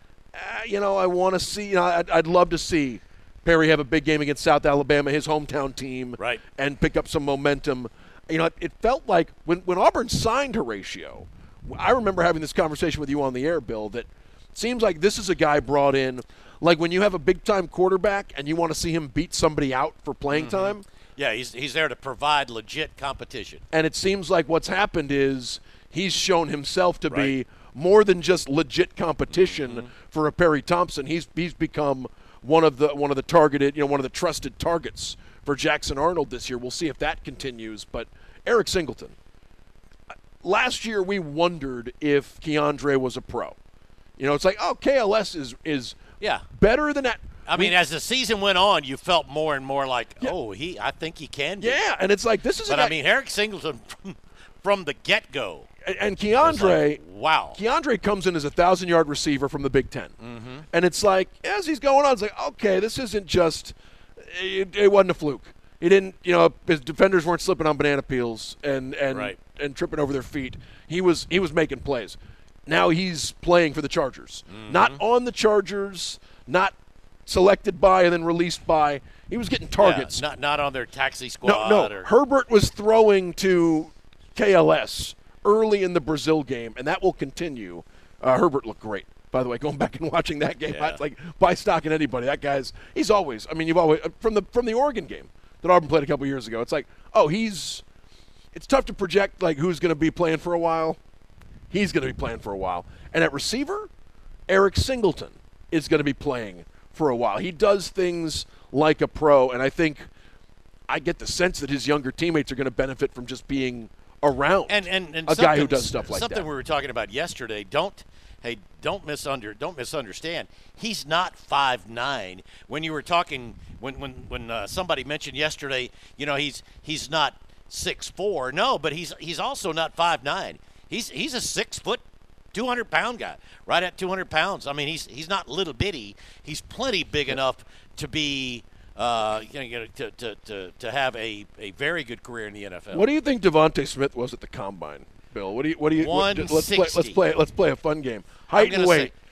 Uh, you know, I want to see, you know, I'd, I'd love to see Perry have a big game against South Alabama, his hometown team, right. and pick up some momentum. You know, it, it felt like when, when Auburn signed Horatio, I remember having this conversation with you on the air, Bill, that it seems like this is a guy brought in, like when you have a big-time quarterback and you want to see him beat somebody out for playing mm-hmm. time. Yeah, he's, he's there to provide legit competition. And it seems like what's happened is he's shown himself to right. be more than just legit competition mm-hmm. for a Perry Thompson. He's he's become one of the one of the targeted, you know, one of the trusted targets for Jackson Arnold this year. We'll see if that continues. But Eric Singleton, last year we wondered if Keandre was a pro. You know, it's like, oh, K L S is is yeah. better than that. I mean, we, as the season went on, you felt more and more like, yeah. oh, he. I think he can be. Yeah, and it's like this is. But a guy, I mean, Eric Singleton from, from the get-go. And Keandre, like, wow. Keandre comes in as a thousand-yard receiver from the Big Ten, mm-hmm. and it's like as he's going on, it's like, okay, this isn't just. It, it wasn't a fluke. He didn't, you know, his defenders weren't slipping on banana peels and and right. and tripping over their feet. He was he was making plays. Now he's playing for the Chargers, mm-hmm. not on the Chargers, not selected by and then released by. He was getting targets. Yeah, not not on their taxi squad. No, no. Or, Herbert was throwing to K L S early in the Brazil game, and that will continue. Uh, Herbert looked great, by the way. Going back and watching that game, yeah. I, like buy stock in anybody. That guy's he's always. I mean, you've always from the from the Oregon game that Auburn played a couple years ago. It's like, oh, he's. It's tough to project like who's going to be playing for a while. He's going to be playing for a while, and at receiver, Eric Singleton is going to be playing for a while. He does things like a pro, and I think I get the sense that his younger teammates are going to benefit from just being around and, and, and a guy who does stuff like something that. Something we were talking about yesterday. Don't hey, don't misunder don't misunderstand. He's not five nine. When you were talking, when when when uh, somebody mentioned yesterday, you know, he's he's not six four. No, but he's he's also not five nine. He's he's a six foot. two hundred pound guy, right at two hundred pounds. I mean, he's he's not little bitty. He's plenty big enough to be, uh, you know, to, to, to, to have a, a very good career in the N F L. What do you think Devontae Smith was at the combine, Bill? What do you what do you what, let's play let's play let's play a fun game. Height and weight. Say,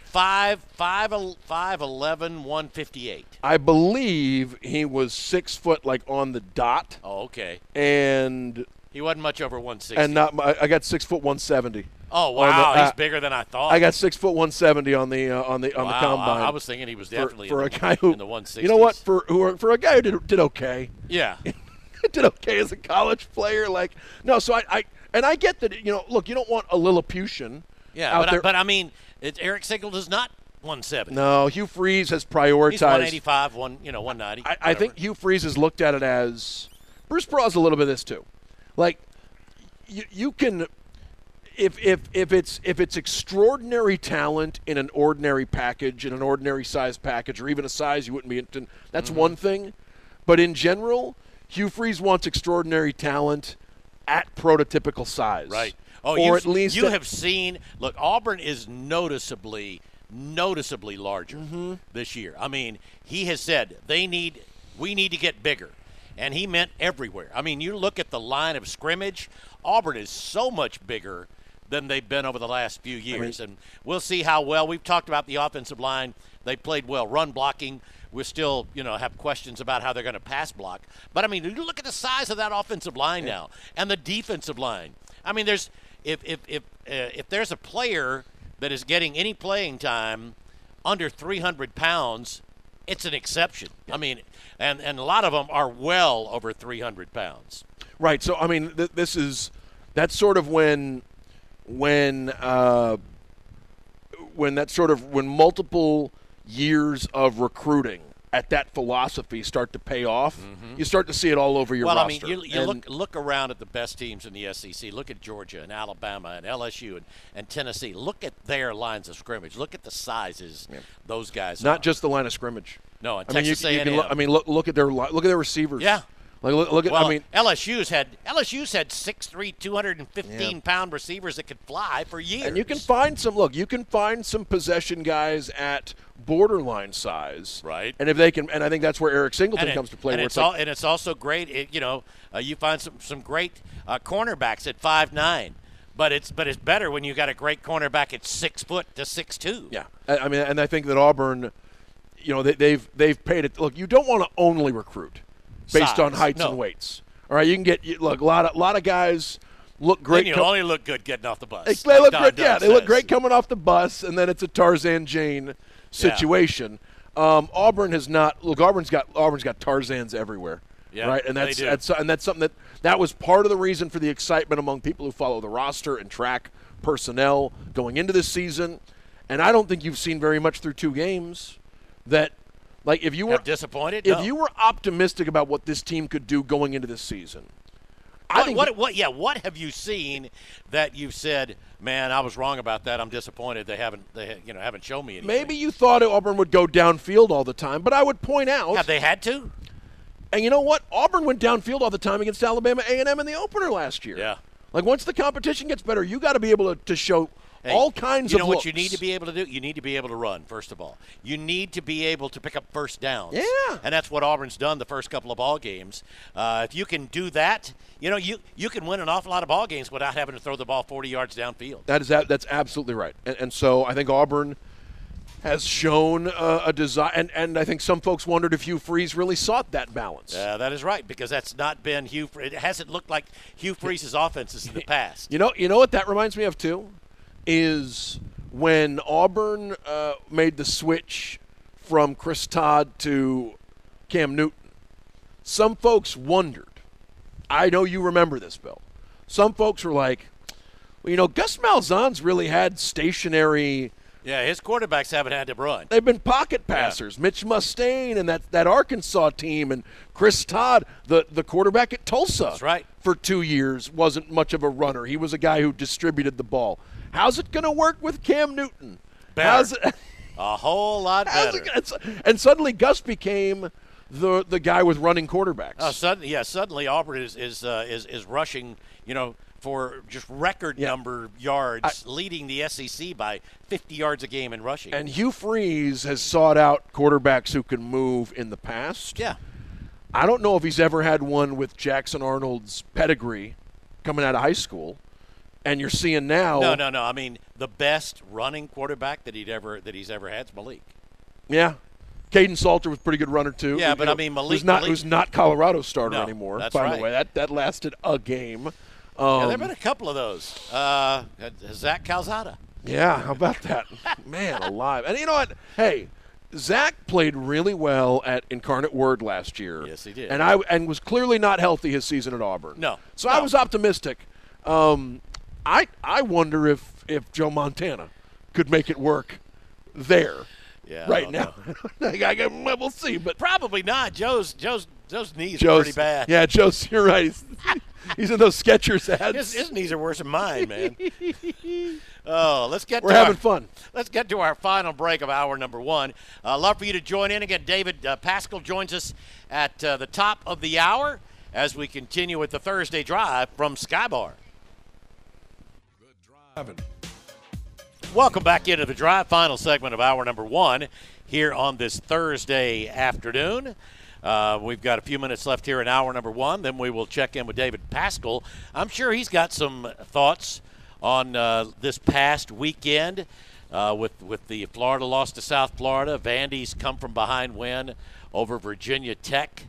Five, five, five, eleven, one fifty-eight. I believe he was six foot, like on the dot. Oh, okay. And he wasn't much over one sixty. And not, I got six foot one seventy. Oh wow, the, uh, he's bigger than I thought. I got six foot one seventy on the uh, on the on wow, the combine. I, I was thinking he was definitely for, for in, a the, guy who, in the one sixties. You know what? For who, for a guy who did, did okay. Yeah. did okay as a college player. Like no, so I, I and I get that. You know, look, you don't want a Lilliputian. Yeah, out but there. I, but I mean, it, Eric Sigel is not one seventy. No, Hugh Freeze has prioritized. He's one eighty-five, one you know one ninety. I, I think Hugh Freeze has looked at it as Bruce Pearl's a little bit of this too. Like you, you can. If, if if it's if it's extraordinary talent in an ordinary package, in an ordinary size package, or even a size you wouldn't be interested in, that's mm-hmm. one thing. But in general, Hugh Freeze wants extraordinary talent at prototypical size. Right. Oh, or at least you a, have seen. Look, Auburn is noticeably, noticeably larger mm-hmm. this year. I mean, he has said they need, we need to get bigger, and he meant everywhere. I mean, you look at the line of scrimmage. Auburn is so much bigger than they've been over the last few years. I mean, and we'll see how well. We've talked about the offensive line. They played well. Run blocking, we still, you know, have questions about how they're going to pass block. But, I mean, you look at the size of that offensive line yeah. now and the defensive line. I mean, there's if if if uh, if there's a player that is getting any playing time under three hundred pounds, it's an exception. Yeah. I mean, and, and a lot of them are well over three hundred pounds. Right. So, I mean, th- this is – that's sort of when – when uh, when that sort of when multiple years of recruiting at that philosophy start to pay off, mm-hmm. you start to see it all over your well, roster. Well, I mean, you, you look look around at the best teams in the S E C. Look at Georgia and Alabama and L S U and, and Tennessee. Look at their lines of scrimmage. Look at the sizes yeah. those guys. Not are. just the line of scrimmage. No, and I mean, Texas you, you A and M. can look, I mean, look look at their look at their receivers. Yeah. Like look, look at well, I mean L S U's had L S U's had six three, two hundred fifteen yeah. pound receivers that could fly for years. And you can find some look, you can find some possession guys at borderline size. Right. And if they can and I think that's where Eric Singleton and comes it, to play and where it's, it's all, like, and it's also great, it, you know, uh, you find some some great uh, cornerbacks at five nine. But it's but it's better when you got a great cornerback at six foot to six two. Yeah. I, I mean and I think that Auburn, you know, they, they've they've paid it. Look, you don't want to only recruit based Size. on heights no. and weights. All right, you can get you, look a lot of a lot of guys look great. Then you com- only look good getting off the bus. They, they look Don great. Dunn Yeah, they says. look great coming off the bus, and then it's a Tarzan Jane situation. Yeah. Um, Auburn has not. Look, Auburn's got Auburn's got Tarzans everywhere. Yeah, right, and that's they do. that's and that's something that that was part of the reason for the excitement among people who follow the roster and track personnel going into this season. And I don't think you've seen very much through two games that. Like if you were Have disappointed, if no. you were optimistic about what this team could do going into this season, I what, think what, that, what, yeah, what have you seen that you've said, man, I was wrong about that. I'm disappointed. They haven't, they, you know, haven't shown me anything. maybe you thought Auburn would go downfield all the time, but I would point out, Have they had to? and you know what? Auburn went downfield all the time against Alabama A and M in the opener last year. Yeah. Like once the competition gets better, you got to be able to, to show Hey, all kinds you of know looks. what you need to be able to do? You need to be able to run, first of all. You need to be able to pick up first downs. Yeah. And that's what Auburn's done the first couple of ball games. Uh, if you can do that, you know, you, you can win an awful lot of ball games without having to throw the ball forty yards downfield. That is that, that's absolutely right. And, and so I think Auburn has shown uh, a desire, and, and I think some folks wondered if Hugh Freeze really sought that balance. Uh, that is right, because that's not been Hugh. It hasn't looked like Hugh Freeze's offenses in the past. You know, you know what that reminds me of too, is when Auburn uh, made the switch from Chris Todd to Cam Newton. Some folks wondered. I know you remember this, Bill. Some folks were like, well, you know, Gus Malzahn's really had stationary. Yeah, his quarterbacks haven't had to run. They've been pocket passers. Yeah. Mitch Mustaine and that, that Arkansas team, and Chris Todd, the, the quarterback at Tulsa. That's right. For two years, wasn't much of a runner. He was a guy who distributed the ball. How's it going to work with Cam Newton? Better. How's it, a whole lot better. Gonna, and suddenly Gus became the the guy with running quarterbacks. Oh, suddenly, yeah, suddenly Auburn is is uh, is is rushing, you know, for just record yeah. number yards, I, leading the S E C by fifty yards a game in rushing. And Hugh Freeze has sought out quarterbacks who can move in the past. Yeah. I don't know if he's ever had one with Jackson Arnold's pedigree coming out of high school. And you're seeing now. No, no, no. I mean, the best running quarterback that he'd ever that he's ever had is Malik. Yeah. Caden Salter was a pretty good runner, too. Yeah, you but know, I mean, Malik. Who's not, Malik, who's not Colorado's starter no, anymore, that's by right. the way. That, that lasted a game. Um, yeah, there have been a couple of those. Uh, Zach Calzada. Yeah, how about that? Man alive. And you know what? Hey, Zach played really well at Incarnate Word last year. Yes, he did. And I and was clearly not healthy his season at Auburn. No. So no. I was optimistic. Um, I I wonder if, if Joe Montana could make it work there yeah, right now. I, I, we'll see. But probably not. Joe's Joe's Joe's knees Joe's, are pretty bad. Yeah, Joe's. You're right. He's, he's in those Skechers ads. His, his knees are worse than mine, man. Oh, let's get. We're to having our, fun. Let's get to our final break of hour number one. Uh, love for you to join in again. David uh, Pascal joins us at uh, the top of the hour as we continue with the Thursday Drive from Skybar. Welcome back into the Drive, final segment of hour number one here on this Thursday afternoon. Uh, we've got a few minutes left here in hour number one. Then we will check in with David Pascal. I'm sure he's got some thoughts on uh, this past weekend uh, with, with the Florida loss to South Florida. Vandy's come from behind win over Virginia Tech.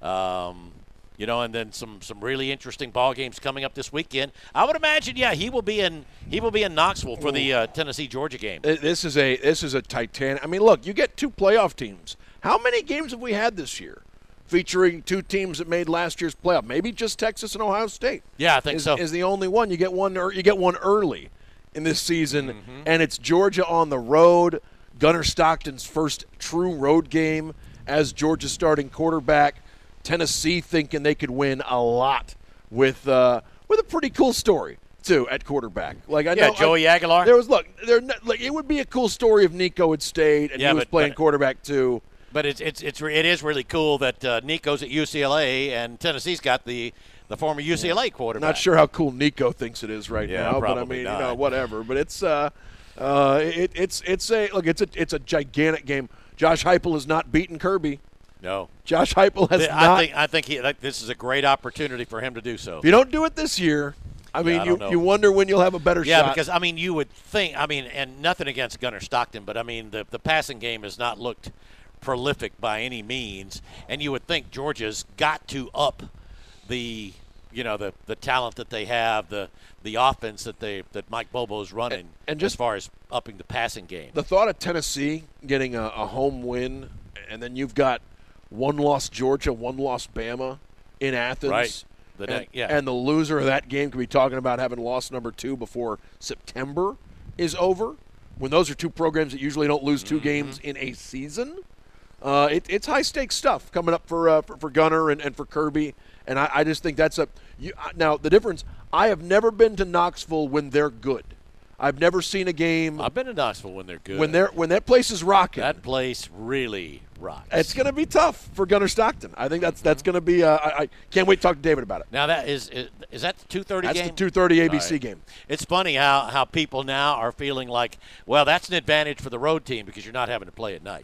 Um, You know, and then some, some really interesting ball games coming up this weekend. I would imagine, yeah, he will be in he will be in Knoxville for the uh, Tennessee Georgia game. This is a this is a Titanic. I mean, look, you get two playoff teams. How many games have we had this year, featuring two teams that made last year's playoff? Maybe just Texas and Ohio State. Yeah, I think is, so. Is the only one. You get one. You get one early in this season, mm-hmm. and it's Georgia on the road. Gunnar Stockton's first true road game as Georgia's starting quarterback. Tennessee thinking they could win a lot with uh, with a pretty cool story too at quarterback. Like I yeah, know Joey I, Aguilar. There was look there like it would be a cool story if Nico had stayed and yeah, he was but, playing but, quarterback too. But it's it's it's it is really cool that uh, Nico's at U C L A and Tennessee's got the the former U C L A quarterback. Not sure how cool Nico thinks it is right yeah, now, but I mean not. you know whatever. But it's uh, uh it, it's it's a look it's a it's a gigantic game. Josh Heupel has not beaten Kirby. No, Josh Heupel has I not. think I think he, like, this is a great opportunity for him to do so. If you don't do it this year, I mean, yeah, I you, know. you wonder when you'll have a better yeah, shot. Yeah, because I mean, you would think. I mean, and nothing against Gunnar Stockton, but I mean, the the passing game has not looked prolific by any means, and you would think Georgia's got to up the, you know, the the talent that they have, the the offense that they that Mike Bobo is running, and, and just as far as upping the passing game. The thought of Tennessee getting a, a home win, and then you've got one loss Georgia, one loss Bama in Athens. Right. The and, ne- yeah. and the loser of that game could be talking about having lost number two before September is over, when those are two programs that usually don't lose two mm-hmm. games in a season. Uh, it, it's high-stakes stuff coming up for uh, for, for Gunnar and, and for Kirby, and I, I just think that's a you, – now, the difference, I have never been to Knoxville when they're good. I've never seen a game. I've been to Knoxville when they're good. When they're when that place is rocking. That place really rocks. It's going to be tough for Gunnar Stockton. I think that's that's going to be. Uh, I, I can't wait to talk to David about it. Now that is is, is that the two thirty game? That's the two thirty A B C right. game. It's funny how how people now are feeling like, well, that's an advantage for the road team because you're not having to play at night.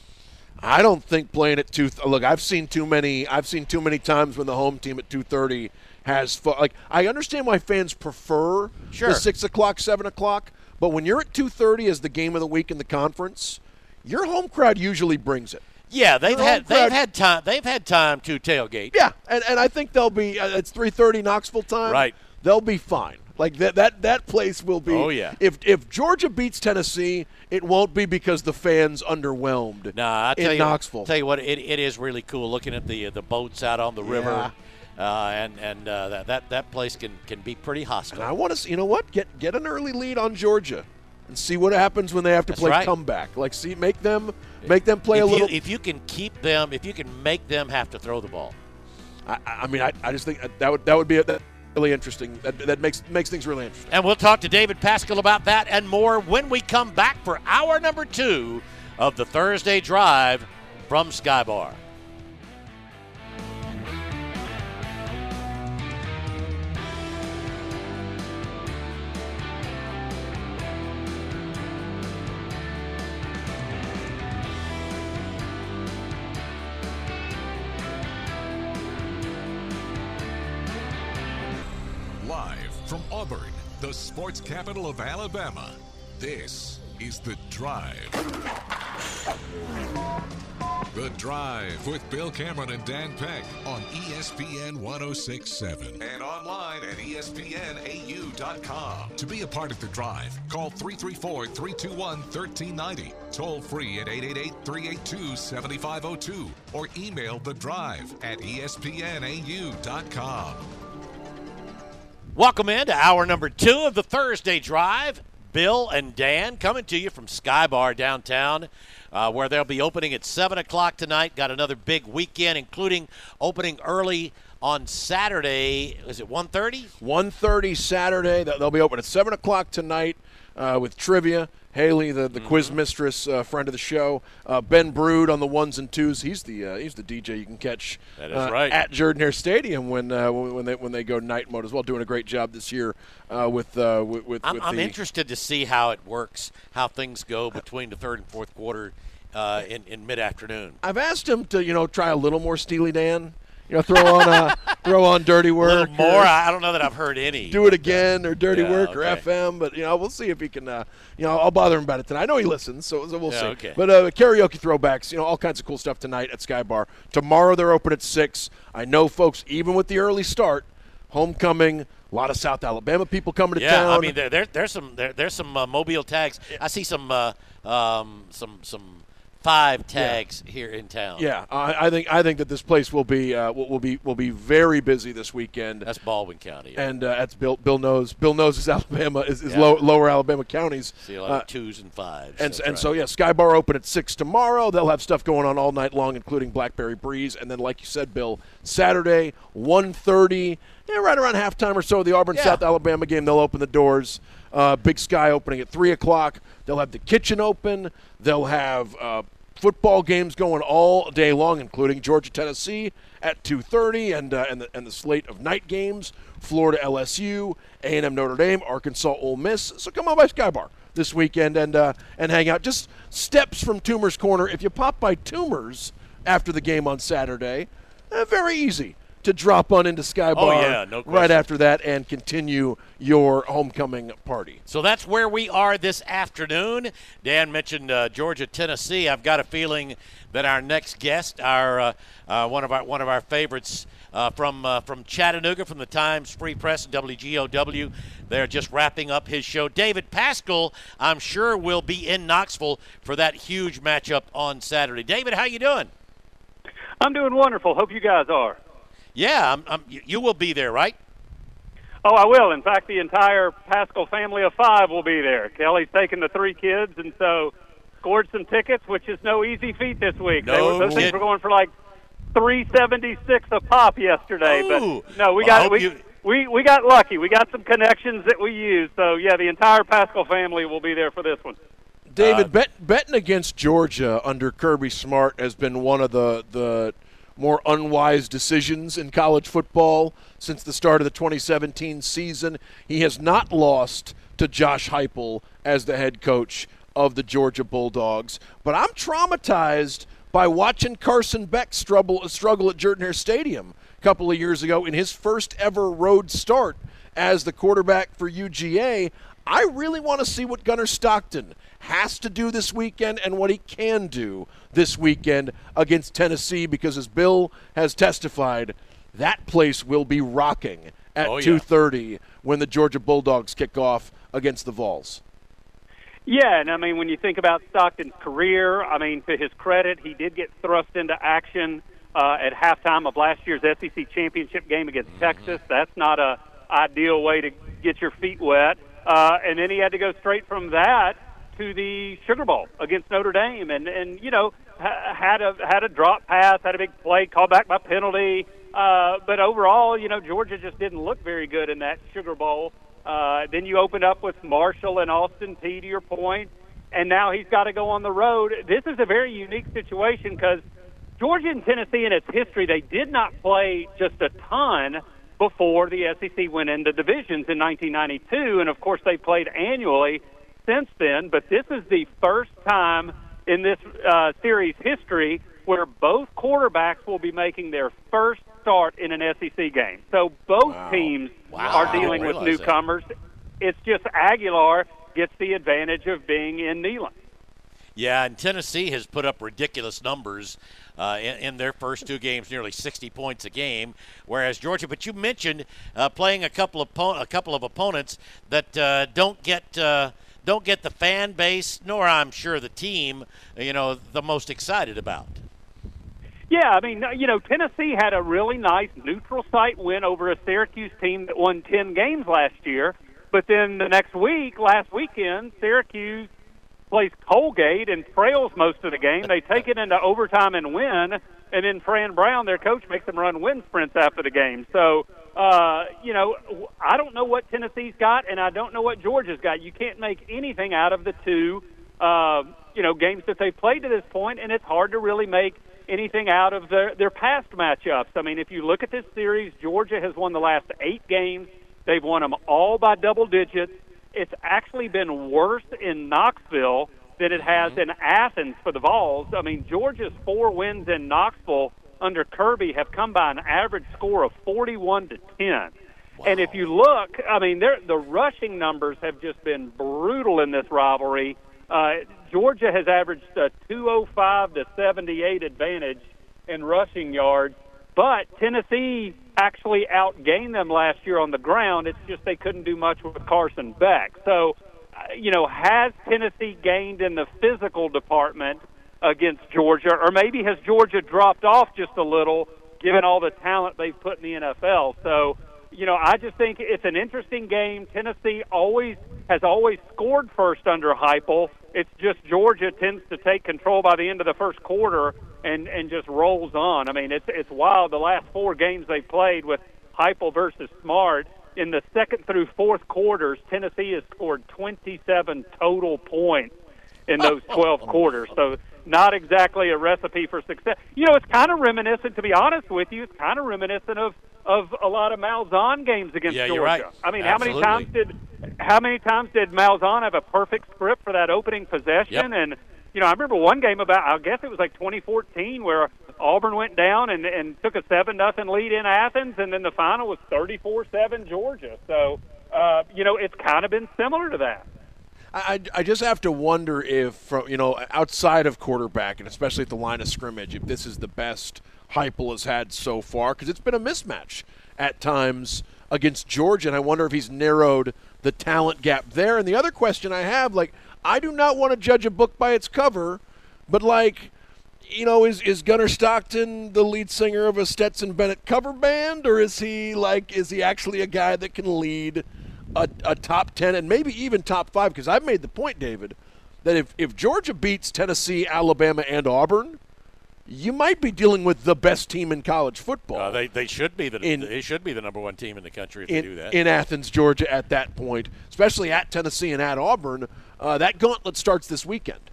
I don't think playing at two. Look, I've seen too many. I've seen too many times when the home team at two thirty has fun. Like I understand why fans prefer sure. the six o'clock, seven o'clock. But when you're at two thirty as the game of the week in the conference, your home crowd usually brings it. Yeah, they've your had crowd, they've had time. They've had time to tailgate. Yeah, and, and I think they'll be. Uh, it's three thirty Knoxville time. Right. They'll be fine. Like that that that place will be. Oh yeah. If if Georgia beats Tennessee, it won't be because the fans underwhelmed. Nah, I tell in you, Knoxville. Tell you what, it, it is really cool looking at the the boats out on the yeah. river. Uh, and and uh, that, that that place can, can be pretty hostile. And I want to see, you know what? Get get an early lead on Georgia, and see what happens when they have to That's play right. comeback. Like, see, make them make them play if a little. You, if you can keep them, if you can make them have to throw the ball. I, I mean, I, I just think that would that would be a, that really interesting. That that makes makes things really interesting. And we'll talk to David Pascal about that and more when we come back for hour number two of the Thursday Drive from Skybar. Live from Auburn, the sports capital of Alabama. This is The Drive. The Drive with Bill Cameron and Dan Peck on E S P N one oh six point seven and online at E S P N A U dot com. To be a part of The Drive, call three three four, three two one, one three nine zero, toll free at eight eight eight, three eight two, seven five zero two, or email The Drive at E S P N A U dot com. Welcome in to hour number two of the Thursday Drive. Bill and Dan coming to you from Sky Bar downtown, uh, where they'll be opening at seven o'clock tonight. Got another big weekend, including opening early on Saturday. Is it one thirty? one thirty Saturday. They'll be open at seven o'clock tonight uh, with trivia. Haley, the, the mm-hmm. quiz mistress, uh, friend of the show. Uh, Ben Brood on the ones and twos. He's the uh, he's the D J you can catch that is uh, right. at Jordan-Hare Stadium when uh, when they when they go night mode as well. Doing a great job this year uh, with uh, with with. I'm, with I'm the, interested to see how it works, how things go between the third and fourth quarter uh, in in mid afternoon. I've asked him to you know try a little more Steely Dan. You know, throw on uh, throw on Dirty Work. A little more. I don't know that I've heard any. Do it again or Dirty yeah, Work okay. or F M, but you know we'll see if he can. Uh, you know, I'll bother him about it tonight. I know he listens, so, so we'll yeah, see. Okay. But uh, karaoke throwbacks, you know, all kinds of cool stuff tonight at Sky Bar. Tomorrow they're open at six. I know, folks. Even with the early start, homecoming. A lot of South Alabama people coming to yeah, town. Yeah, I mean there, there there's some there, there's some uh, Mobile tags. I see some uh, um, some some. Five tags yeah. here in town. Yeah, I, I think I think that this place will be uh, will, will be will be very busy this weekend. That's Baldwin County, yeah. and uh, that's Bill. Bill knows. Bill knows is Alabama is, is yeah. low, lower Alabama counties. See a lot uh, of twos and fives. And and right. so yeah, Sky Bar open at six tomorrow. They'll have stuff going on all night long, including Blackberry Breeze, and then like you said, Bill, Saturday one thirty, yeah, right around halftime or so of the Auburn yeah. South Alabama game. They'll open the doors. Uh, Big Sky opening at three o'clock. They'll have the kitchen open. They'll have. Uh, Football games going all day long, including Georgia Tennessee at two thirty, and uh, and the and the slate of night games: Florida L S U, A and M Notre Dame, Arkansas Ole Miss. So come on by Sky Bar this weekend and uh, and hang out. Just steps from Toomer's Corner. If you pop by Toomer's after the game on Saturday, uh, very easy to drop on into Sky Bar oh, yeah, no right after that and continue your homecoming party. So that's where we are this afternoon. Dan mentioned uh, Georgia, Tennessee. I've got a feeling that our next guest, our uh, uh, one of our one of our favorites uh, from uh, from Chattanooga, from the Times Free Press and W G O W, they're just wrapping up his show. David Pascal, I'm sure, will be in Knoxville for that huge matchup on Saturday. David, how you doing? I'm doing wonderful. Hope you guys are. Yeah, I'm, I'm, you will be there, right? Oh, I will. In fact, the entire Pascal family of five will be there. Kelly's taking the three kids, and so scored some tickets, which is no easy feat this week. No they were, those kid. things were going for like three seventy-six a pop yesterday. Ooh. But no, we Well, I got hope we, you- we we got lucky. We got some connections that we used. So yeah, the entire Pascal family will be there for this one. David, Uh, bet, betting against Georgia under Kirby Smart has been one of the the more unwise decisions in college football since the start of the twenty seventeen season. He has not lost to Josh Heupel as the head coach of the Georgia Bulldogs, but I'm traumatized by watching Carson Beck struggle, struggle at Jordan-Hare Stadium a couple of years ago in his first ever road start as the quarterback for U G A. I really want to see what Gunnar Stockton has to do this weekend and what he can do this weekend against Tennessee, because as Bill has testified, that place will be rocking at oh, yeah. two thirty when the Georgia Bulldogs kick off against the Vols. Yeah, and I mean, when you think about Stockton's career, I mean, to his credit, he did get thrust into action uh, at halftime of last year's S E C championship game against mm-hmm. Texas. That's not a ideal way to get your feet wet. Uh, and then he had to go straight from that to the Sugar Bowl against Notre Dame, and and you know ha- had a had a drop pass, had a big play, called back by penalty. Uh, but overall, you know, Georgia just didn't look very good in that Sugar Bowl. Uh, then you opened up with Marshall and Austin Peay, to your point, and now he's got to go on the road. This is a very unique situation because Georgia and Tennessee, in its history, they did not play just a ton before the S E C went into divisions in nineteen ninety-two, and of course they played annually since then. But this is the first time in this uh, series history where both quarterbacks will be making their first start in an S E C game. So both wow. teams wow. are dealing with newcomers. newcomers. It's just Aguilar gets the advantage of being in Neyland. Yeah, and Tennessee has put up ridiculous numbers uh, in, in their first two games, nearly sixty points a game, whereas Georgia. But you mentioned uh, playing a couple of po- a couple of opponents that uh, don't get uh, don't get the fan base, nor I'm sure the team, you know, the most excited about. Yeah, I mean, you know, Tennessee had a really nice neutral site win over a Syracuse team that won ten games last year. But then the next week, last weekend, Syracuse plays Colgate and trails most of the game. They take it into overtime and win, and then Fran Brown, their coach, makes them run wind sprints after the game. So, uh, you know, I don't know what Tennessee's got, and I don't know what Georgia's got. You can't make anything out of the two, uh, you know, games that they've played to this point, and it's hard to really make anything out of their, their past matchups. I mean, if you look at this series, Georgia has won the last eight games. They've won them all by double digits. It's actually been worse in Knoxville than it has in Athens for the Vols. I mean, Georgia's four wins in Knoxville under Kirby have come by an average score of forty-one to ten. Wow. And if you look, I mean, the rushing numbers have just been brutal in this rivalry. Uh, Georgia has averaged a two oh five to seventy-eight advantage in rushing yards, but Tennessee actually outgained them last year on the ground. It's just they couldn't do much with Carson Beck. So, uh, you know, has Tennessee gained in the physical department against Georgia, or maybe has Georgia dropped off just a little given all the talent they've put in the N F L? So, you know, I just think it's an interesting game. Tennessee always has always scored first under Heupel. It's just Georgia tends to take control by the end of the first quarter and, and just rolls on. I mean, it's it's wild. The last four games they played with Heupel versus Smart, in the second through fourth quarters, Tennessee has scored twenty-seven total points in those twelve quarters. So not exactly a recipe for success. You know, it's kind of reminiscent, to be honest with you, it's kind of reminiscent of, of a lot of Malzahn games against yeah, Georgia. You're right. I mean, Absolutely. how many times did how many times did Malzahn have a perfect script for that opening possession? Yep. And, you know, I remember one game about, I guess it was like twenty fourteen, where Auburn went down and, and took a seven nothing lead in Athens, and then the final was thirty-four seven Georgia. So, uh, you know, it's kind of been similar to that. I, I just have to wonder if, from you know, outside of quarterback, and especially at the line of scrimmage, if this is the best Heupel has had so far, because it's been a mismatch at times against Georgia, and I wonder if he's narrowed the talent gap there. And the other question I have, like, I do not want to judge a book by its cover, but, like, you know, is, is Gunnar Stockton the lead singer of a Stetson Bennett cover band, or is he, like, is he actually a guy that can lead A, a top ten and maybe even top five? Because I've made the point, David, that if, if Georgia beats Tennessee, Alabama, and Auburn, you might be dealing with the best team in college football. Uh, they they should be the in, they should be the number one team in the country if in, they do that. In Athens, Georgia, at that point, especially at Tennessee and at Auburn. Uh, that gauntlet starts this weekend.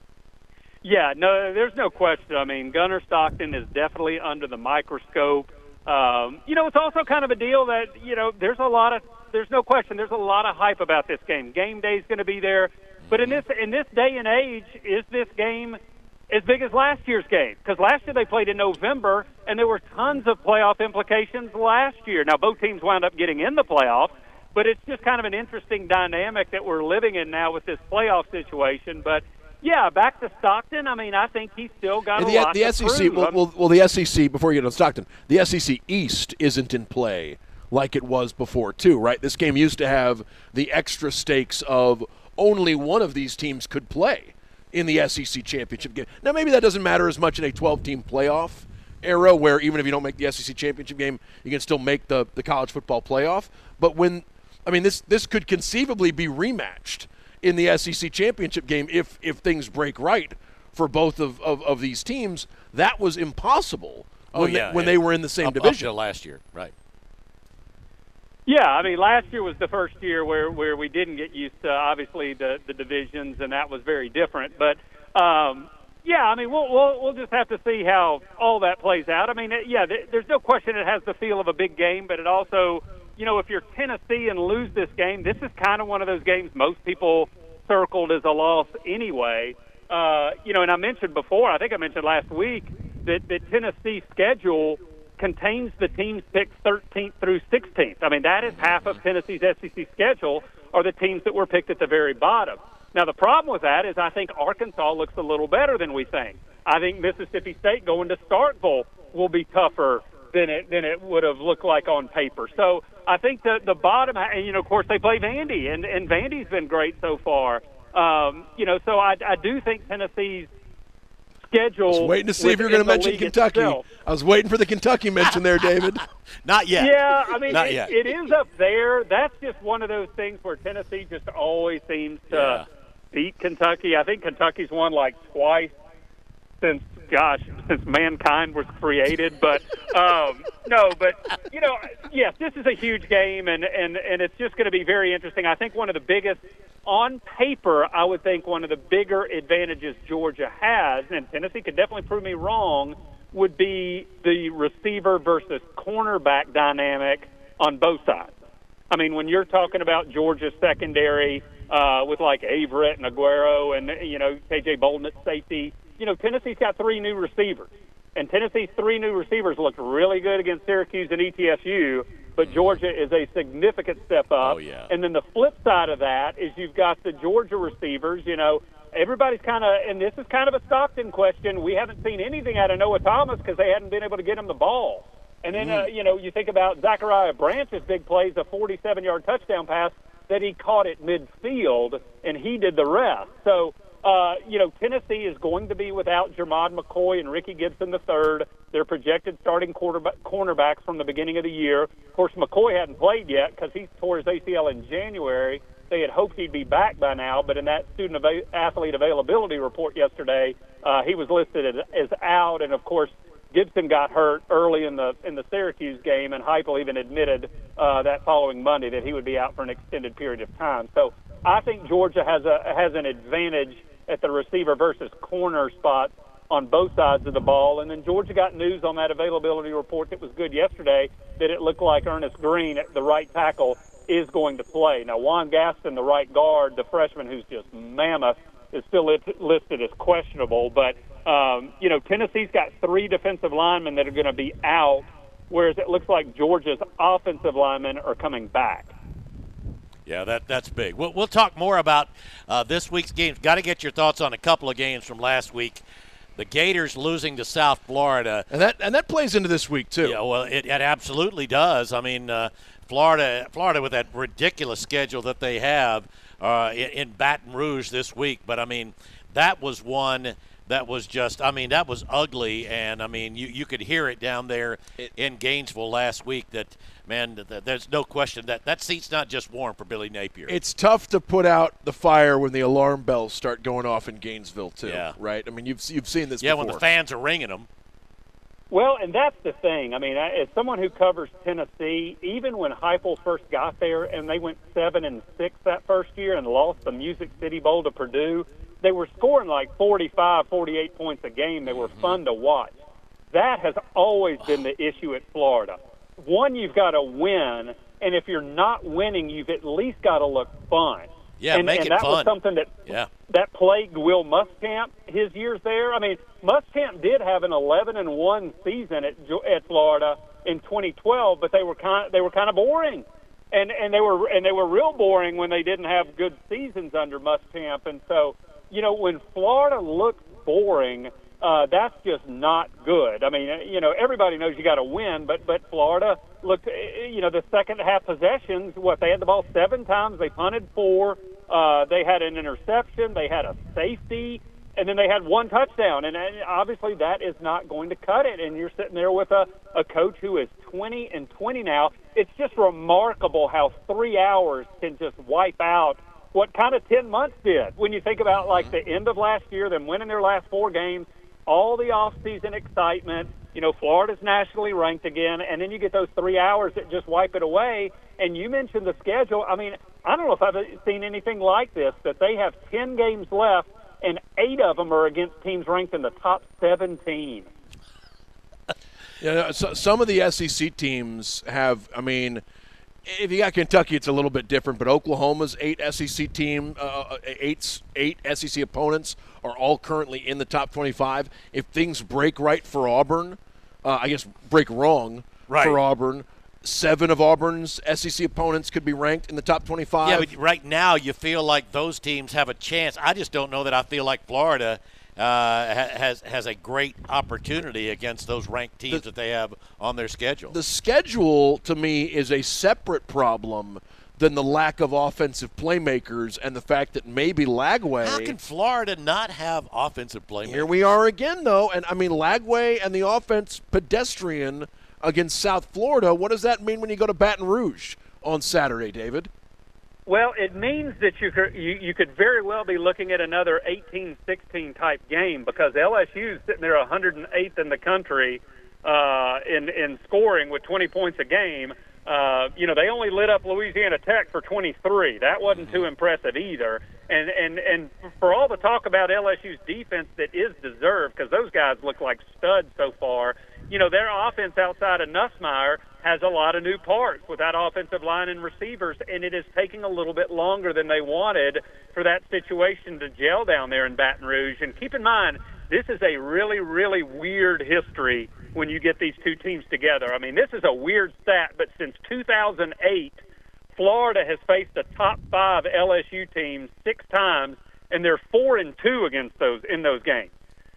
Yeah, no, there's no question. I mean, Gunnar Stockton is definitely under the microscope. Um, you know, it's also kind of a deal that, you know, there's a lot of There's no question. There's a lot of hype about this game. Game day is going to be there, but in this in this day and age, is this game as big as last year's game? Because last year they played in November, and there were tons of playoff implications last year. Now both teams wound up getting in the playoffs, but it's just kind of an interesting dynamic that we're living in now with this playoff situation. But yeah, back to Stockton. I mean, I think he's still got and a the, lot the to S E C, prove. well, well, well, the S E C. Before you get on Stockton, the S E C East isn't in play like it was before, too, right? This game used to have the extra stakes of only one of these teams could play in the S E C championship game. Now, maybe that doesn't matter as much in a twelve-team playoff era where even if you don't make the S E C championship game, you can still make the, the college football playoff. But when, I mean, this this could conceivably be rematched in the S E C championship game if, if things break right for both of, of, of these teams. That was impossible oh, when, yeah, they, when yeah. they were in the same up, division. Up to last year, right. Yeah, I mean, last year was the first year where, where we didn't get used to, obviously, the, the divisions, and that was very different. But, um, yeah, I mean, we'll, we'll we'll just have to see how all that plays out. I mean, yeah, th- there's no question it has the feel of a big game, but it also, you know, if you're Tennessee and lose this game, this is kind of one of those games most people circled as a loss anyway. Uh, you know, and I mentioned before, I think I mentioned last week, that, that Tennessee's schedule contains the teams picked thirteenth through sixteenth. I mean, that is half of Tennessee's S E C schedule are the teams that were picked at the very bottom. Now, the problem with that is I think Arkansas looks a little better than we think. I think Mississippi State going to Starkville will be tougher than it than it would have looked like on paper. So I think the the bottom, and you know, of course they play Vandy, and and Vandy's been great so far. Um, you know, so I I do think Tennessee's schedule. I was waiting to see if you were going to mention Kentucky. Itself. I was waiting for the Kentucky mention there, David. Not yet. Yeah, I mean, Not it, yet. it is up there. That's just one of those things where Tennessee just always seems to Yeah. beat Kentucky. I think Kentucky's won like twice since, gosh, since mankind was created. But um, no, but you know, yes, this is a huge game, and and and it's just going to be very interesting. I think one of the biggest. On paper, I would think one of the bigger advantages Georgia has, and Tennessee could definitely prove me wrong, would be the receiver versus cornerback dynamic on both sides. I mean, when you're talking about Georgia's secondary uh, with like Averett and Aguero and, you know, K J Bolden at safety, you know, Tennessee's got three new receivers. And Tennessee's three new receivers looked really good against Syracuse and E T S U, but Georgia is a significant step up. Oh, yeah. And then the flip side of that is you've got the Georgia receivers. You know, everybody's kind of, and this is kind of a Stockton question. We haven't seen anything out of Noah Thomas because they hadn't been able to get him the ball. And then, uh, you know, you think about Zachariah Branch's big plays, a forty-seven-yard touchdown pass that he caught at midfield, and he did the rest. So, Uh, you know, Tennessee is going to be without Jermod McCoy and Ricky Gibson the third. They're projected starting quarterback, cornerbacks from the beginning of the year. Of course, McCoy hadn't played yet because he tore his A C L in January. They had hoped he'd be back by now, but in that student ava- athlete availability report yesterday, uh, he was listed as, as out. And of course, Gibson got hurt early in the in the Syracuse game, and Heupel even admitted uh, that following Monday that he would be out for an extended period of time. So I think Georgia has a has an advantage at the receiver versus corner spot on both sides of the ball. And then Georgia got news on that availability report that was good yesterday that it looked like Ernest Green, the right tackle, is going to play. Now, Juan Gaston, the right guard, the freshman who's just mammoth, is still lit- listed as questionable. But, um, you know, Tennessee's got three defensive linemen that are going to be out, whereas it looks like Georgia's offensive linemen are coming back. Yeah, that that's big. We'll, we'll talk more about uh, this week's games. Got to get your thoughts on a couple of games from last week. The Gators losing to South Florida. And that and that plays into this week, too. Yeah, well, it, it absolutely does. I mean, uh, Florida Florida with that ridiculous schedule that they have uh, in, in Baton Rouge this week. But, I mean, that was one that was just, I mean, that was ugly. And, I mean, you, you could hear it down there in Gainesville last week that, man, th- th- there's no question that that seat's not just warm for Billy Napier. It's tough to put out the fire when the alarm bells start going off in Gainesville, too, Yeah. right? I mean, you've you've seen this yeah, before. when the fans are ringing them. Well, and that's the thing. I mean, as someone who covers Tennessee, even when Heupel first got there and they went seven and six that first year and lost the Music City Bowl to Purdue, they were scoring like forty-five, forty-eight points a game. They were fun to watch. That has always been the issue at Florida. One, you've got to win, and if you're not winning, you've at least got to look fun. Yeah, and, make and it that fun. was something that Yeah. that plagued Will Muschamp his years there. I mean, Muschamp did have an eleven and one season at at Florida in twenty twelve, but they were kind they were kind of boring, and and they were and they were real boring when they didn't have good seasons under Muschamp. And so, you know, when Florida looks boring, uh, that's just not good. I mean, you know, everybody knows you got to win, but but Florida looked, you know, the second half possessions, what, they had the ball seven times, they punted four, uh, they had an interception, they had a safety, and then they had one touchdown. And, and obviously that is not going to cut it. And you're sitting there with a, a coach who is twenty and twenty now. It's just remarkable how three hours can just wipe out what kind of ten months did. When you think about, like, the end of last year, them winning their last four games, all the off-season excitement, you know, Florida's nationally ranked again, and then you get those three hours that just wipe it away. And you mentioned the schedule. I mean, I don't know if I've seen anything like this, that they have ten games left, and eight of them are against teams ranked in the top seventeen. Yeah, so, some of the S E C teams have, I mean, if you got Kentucky, it's a little bit different, but Oklahoma's eight S E C team, uh, eight, eight S E C opponents are all currently in the top twenty-five. If things break right for Auburn, uh, I guess break wrong Right. for Auburn, seven of Auburn's S E C opponents could be ranked in the top twenty-five. Yeah, but right now you feel like those teams have a chance. I just don't know that I feel like Florida uh, ha- has has a great opportunity against those ranked teams the, that they have on their schedule. The schedule, to me, is a separate problem than the lack of offensive playmakers and the fact that maybe Lagway. How can Florida not have offensive playmakers? Here we are again, though. And, I mean, Lagway and the offense pedestrian against South Florida. What does that mean when you go to Baton Rouge on Saturday, David? Well, it means that you could, you, you could very well be looking at another eighteen sixteen type game because L S U's sitting there one hundred eighth in the country uh, in, in scoring with twenty points a game. Uh, you know, they only lit up Louisiana Tech for twenty-three. That wasn't too impressive either. And and and for all the talk about L S U's defense that is deserved, because those guys look like studs so far, you know, their offense outside of Nussmeier has a lot of new parts with that offensive line and receivers, and it is taking a little bit longer than they wanted for that situation to gel down there in Baton Rouge. And keep in mind, this is a really, really weird history when you get these two teams together. I mean, this is a weird stat, but since two thousand eight, Florida has faced a top five L S U team six times, and they're four and two against those in those games.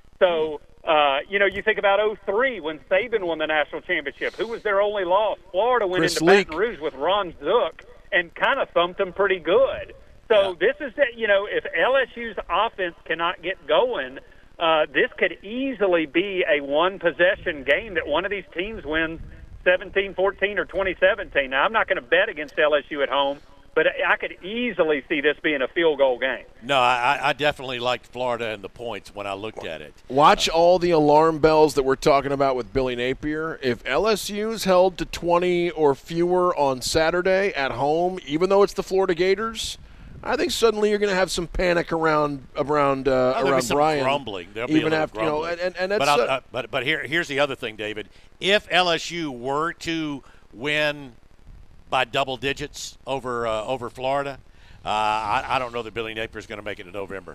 So, uh, you know, you think about oh three when Saban won the national championship. Who was their only loss? Florida went Chris into Leak. Baton Rouge with Ron Zook and kind of thumped them pretty good. So Yeah. this is, you know, if L S U's offense cannot get going, uh, this could easily be a one-possession game that one of these teams wins seventeen fourteen or twenty seventeen. Now, I'm not going to bet against L S U at home, but I could easily see this being a field goal game. No, I, I definitely liked Florida and the points when I looked at it. Watch all the alarm bells that we're talking about with Billy Napier. If L S U's held to twenty or fewer on Saturday at home, even though it's the Florida Gators, I think suddenly you're going to have some panic around around uh, Oh, there'll around be some Brian. grumbling. There'll even be a little after you know, grumbling. and, and that's but I'll, uh, uh, but but here here's the other thing, David. If L S U were to win by double digits over uh, over Florida, uh, I, I don't know that Billy Napier is going to make it to November.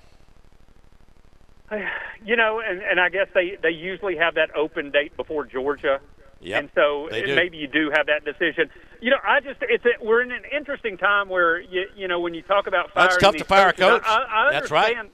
You know, and, and I guess they, they usually have that open date before Georgia. Yep, and so they do. maybe you do have that decision. You know, I just it's a, we're in an interesting time where you you know when you talk about firing That's tough these to fire a coaches, coach. I, I That's right. understand,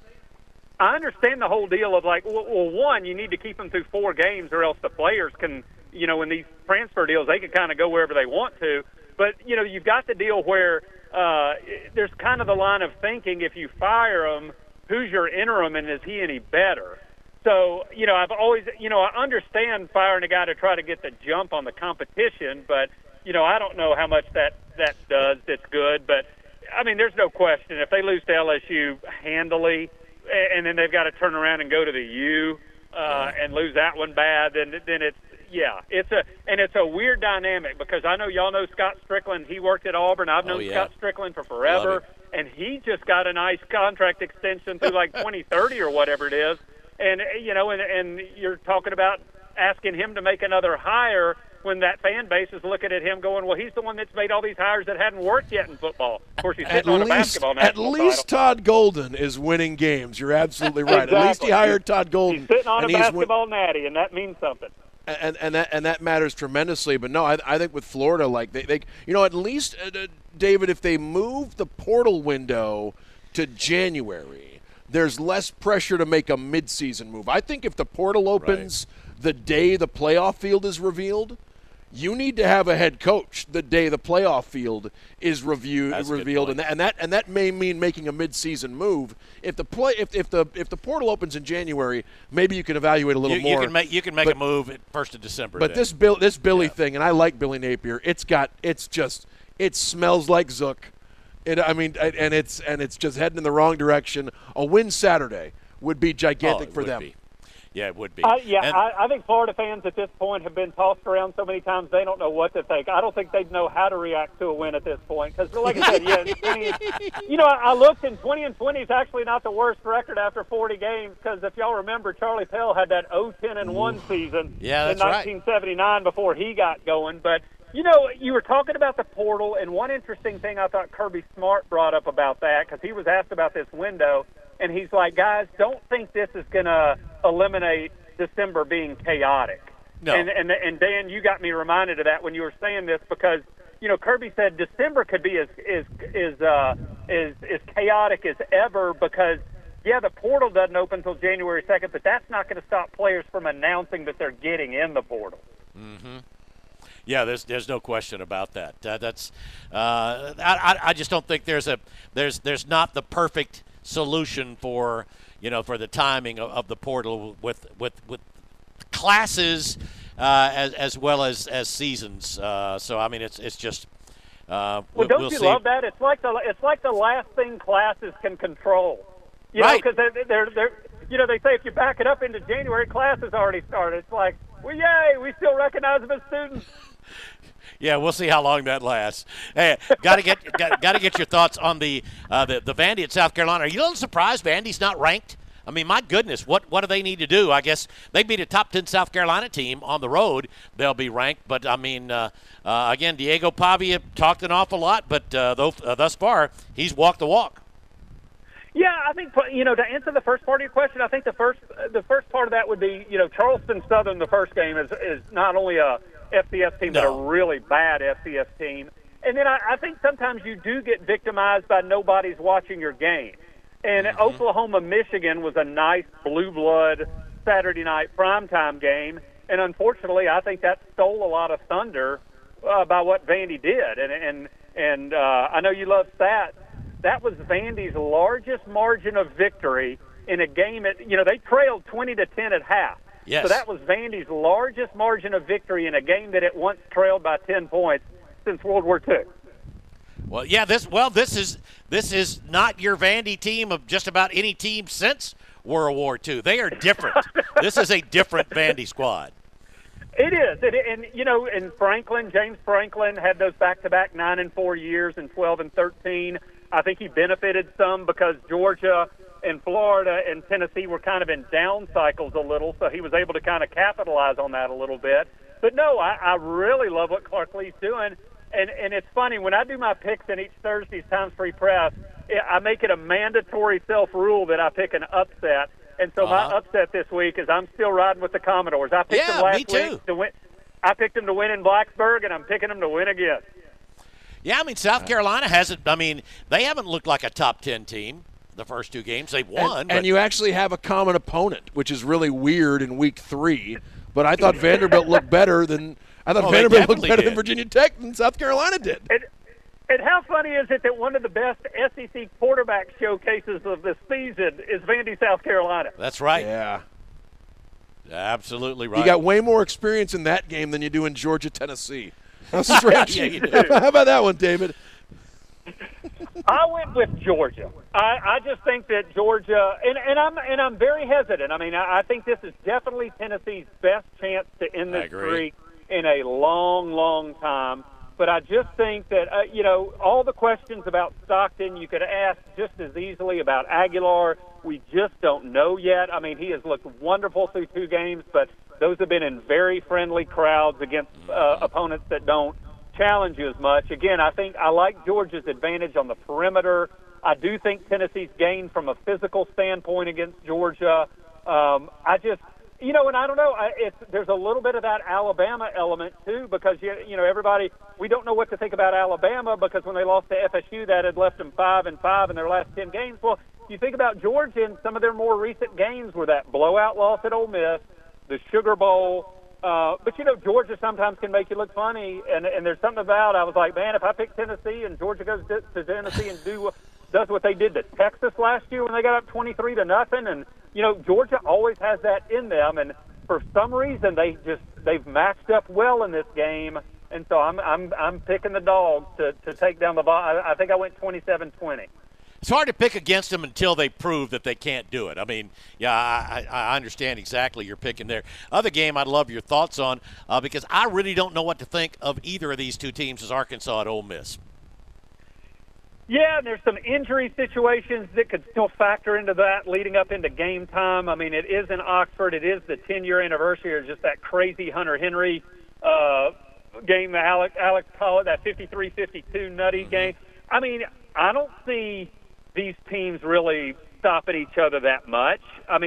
I understand the whole deal of like, well, well, one, you need to keep them through four games, or else the players can, you know, in these transfer deals, they can kind of go wherever they want to. But you know, you've got the deal where uh, there's kind of the line of thinking: if you fire them, who's your interim, and is he any better? So, you know, I've always, you know, I understand firing a guy to try to get the jump on the competition, but, you know, I don't know how much that, that does that's good. But, I mean, there's no question. If they lose to L S U handily, and then they've got to turn around and go to the U uh, and lose that one bad, then then it's, yeah, it's a, and it's a weird dynamic because I know y'all know Scott Strickland. He worked at Auburn. I've known Oh, yeah. Scott Strickland for forever, and he just got a nice contract extension through like twenty thirty or whatever it is. And, you know, and, and you're talking about asking him to make another hire when that fan base is looking at him going, well, he's the one that's made all these hires that hadn't worked yet in football. Of course, he's at sitting on a least, basketball at national least title. Todd Golden is winning games. You're absolutely right. Exactly. At least he hired Todd Golden. He's sitting on and a he's win- basketball natty, and that means something. and and that and that matters tremendously. But no, I, I think with Florida, like they, they you know, at least uh, uh, David, if they move the portal window to January, there's less pressure to make a midseason move. I think if the portal opens right. the day the playoff field is revealed, you need to have a head coach the day the playoff field is review, revealed, and that, and that and that may mean making a midseason move. If the play, if, if the if the portal opens in January, maybe you can evaluate a little you, more. You can make you can make but, a move at first of December. But then. this Bill, this Billy yeah. thing, and I like Billy Napier. It's got, it's just, it smells like Zook. It, I mean, and it's and it's just heading in the wrong direction. A win Saturday would be gigantic oh, for would them. Be. Yeah, it would be. Uh, yeah, and, I, I think Florida fans at this point have been tossed around so many times they don't know what to think. I don't think they'd know how to react to a win at this point because, like I said, yeah, twenty, you know, I, I looked and twenty and twenty is actually not the worst record after forty games because if y'all remember, Charlie Pell had that oh ten and one season yeah, that's in nineteen seventy-nine right. before he got going, but. You know, you were talking about the portal, and one interesting thing I thought Kirby Smart brought up about that, because he was asked about this window, and he's like, guys, don't think this is going to eliminate December being chaotic. No. And, and and Dan, you got me reminded of that when you were saying this because you know Kirby said December could be as is is uh, is as chaotic as ever because yeah the portal doesn't open until January second, but that's not going to stop players from announcing that they're getting in the portal. Mm-hmm. Yeah, there's there's no question about that. Uh, that's uh, I I just don't think there's a there's there's not the perfect solution for you know for the timing of, of the portal with with with classes uh, as as well as as seasons. Uh, so I mean it's it's just. Uh, well, don't we'll you see. love that? It's like the it's like the last thing classes can control. You right. know, because they're, they're they're you know they say if you back it up into January, classes already started. It's like, well, yay, we still recognize them as students. Yeah, we'll see how long that lasts. Hey, got to get got, got to get your thoughts on the uh, the the Vandy at South Carolina. Are you a little surprised Vandy's not ranked? I mean, my goodness, what what do they need to do? I guess they beat a top ten South Carolina team on the road. They'll be ranked. But, I mean, uh, uh, again, Diego Pavia talked an awful lot, but uh, though, uh, thus far he's walked the walk. Yeah, I think, you know, to answer the first part of your question, I think the first the first part of that would be, you know, Charleston Southern, the first game, is, is not only a F C S team, no. but a really bad F C S team. And then I, I think sometimes you do get victimized by nobody's watching your game. And mm-hmm. Oklahoma-Michigan was a nice blue blood Saturday night primetime game. And unfortunately, I think that stole a lot of thunder uh, by what Vandy did. And and and uh, I know you love stats. That was Vandy's largest margin of victory in a game. At, you know, they trailed twenty to ten at half. Yes. So that was Vandy's largest margin of victory in a game that it once trailed by ten points since World War Two. Well, yeah, this well, this is this is not your Vandy team of just about any team since World War Two. They are different. This is a different Vandy squad. It is, it, and you know, and Franklin, James Franklin had those back-to-back nine and four years, and twelve and thirteen. I think he benefited some because Georgia and Florida and Tennessee were kind of in down cycles a little, so he was able to kind of capitalize on that a little bit. But no, I, I really love what Clark Lea's doing. And and it's funny, when I do my picks in each Thursday's Times Free Press, I make it a mandatory self-rule that I pick an upset. And so uh-huh. my upset this week is I'm still riding with the Commodores. I picked yeah, them last me too. week to win. I picked them to win in Blacksburg, and I'm picking them to win again. Yeah, I mean, South Carolina hasn't – I mean, they haven't looked like a top ten team the first two games. They've won. And, but and you actually have a common opponent, which is really weird in week three. But I thought Vanderbilt looked better than – I thought oh, Vanderbilt looked better did. than Virginia Tech than South Carolina did. And, and how funny is it that one of the best S E C quarterback showcases of this season is Vandy, South Carolina? That's right. Yeah. Absolutely right. You got way more experience in that game than you do in Georgia, Tennessee. How strange. Yeah, you do. How about that one, David? I went with Georgia. I, I just think that Georgia, and, and I'm and I'm very hesitant. I mean, I, I think this is definitely Tennessee's best chance to end this streak in a long, long time. But I just think that, uh, you know, all the questions about Stockton you could ask just as easily about Aguilar. We just don't know yet. I mean, he has looked wonderful through two games, but those have been in very friendly crowds against uh, opponents that don't challenge you as much. Again, I think I like Georgia's advantage on the perimeter. I do think Tennessee's gained from a physical standpoint against Georgia. Um, I just, you know, and I don't know, I, it's, there's a little bit of that Alabama element too, because, you, you know, everybody, we don't know what to think about Alabama because when they lost to F S U, that had left them five and five in their last ten games. Well, you think about Georgia and some of their more recent games were that blowout loss at Ole Miss, the Sugar Bowl. Uh, but, you know, Georgia sometimes can make you look funny, and, and there's something about, I was like, man, if I pick Tennessee and Georgia goes to, to Tennessee and do does what they did to Texas last year when they got up twenty-three to nothing, and, you know, Georgia always has that in them, and for some reason they just, they've matched up well in this game, and so I'm I'm I'm picking the Dogs to, to take down the ball. I, I think I went twenty-seven twenty. It's hard to pick against them until they prove that they can't do it. I mean, yeah, I, I understand exactly you're picking there. Other game I'd love your thoughts on uh, because I really don't know what to think of either of these two teams as Arkansas and Ole Miss. Yeah, and there's some injury situations that could still factor into that leading up into game time. I mean, it is in Oxford. It is the ten-year anniversary of just that crazy Hunter Henry uh, game that Alex, Alex called it, that fifty-three fifty-two nutty Mm-hmm. game. I mean, I don't see these teams really stopping each other that much. I mean,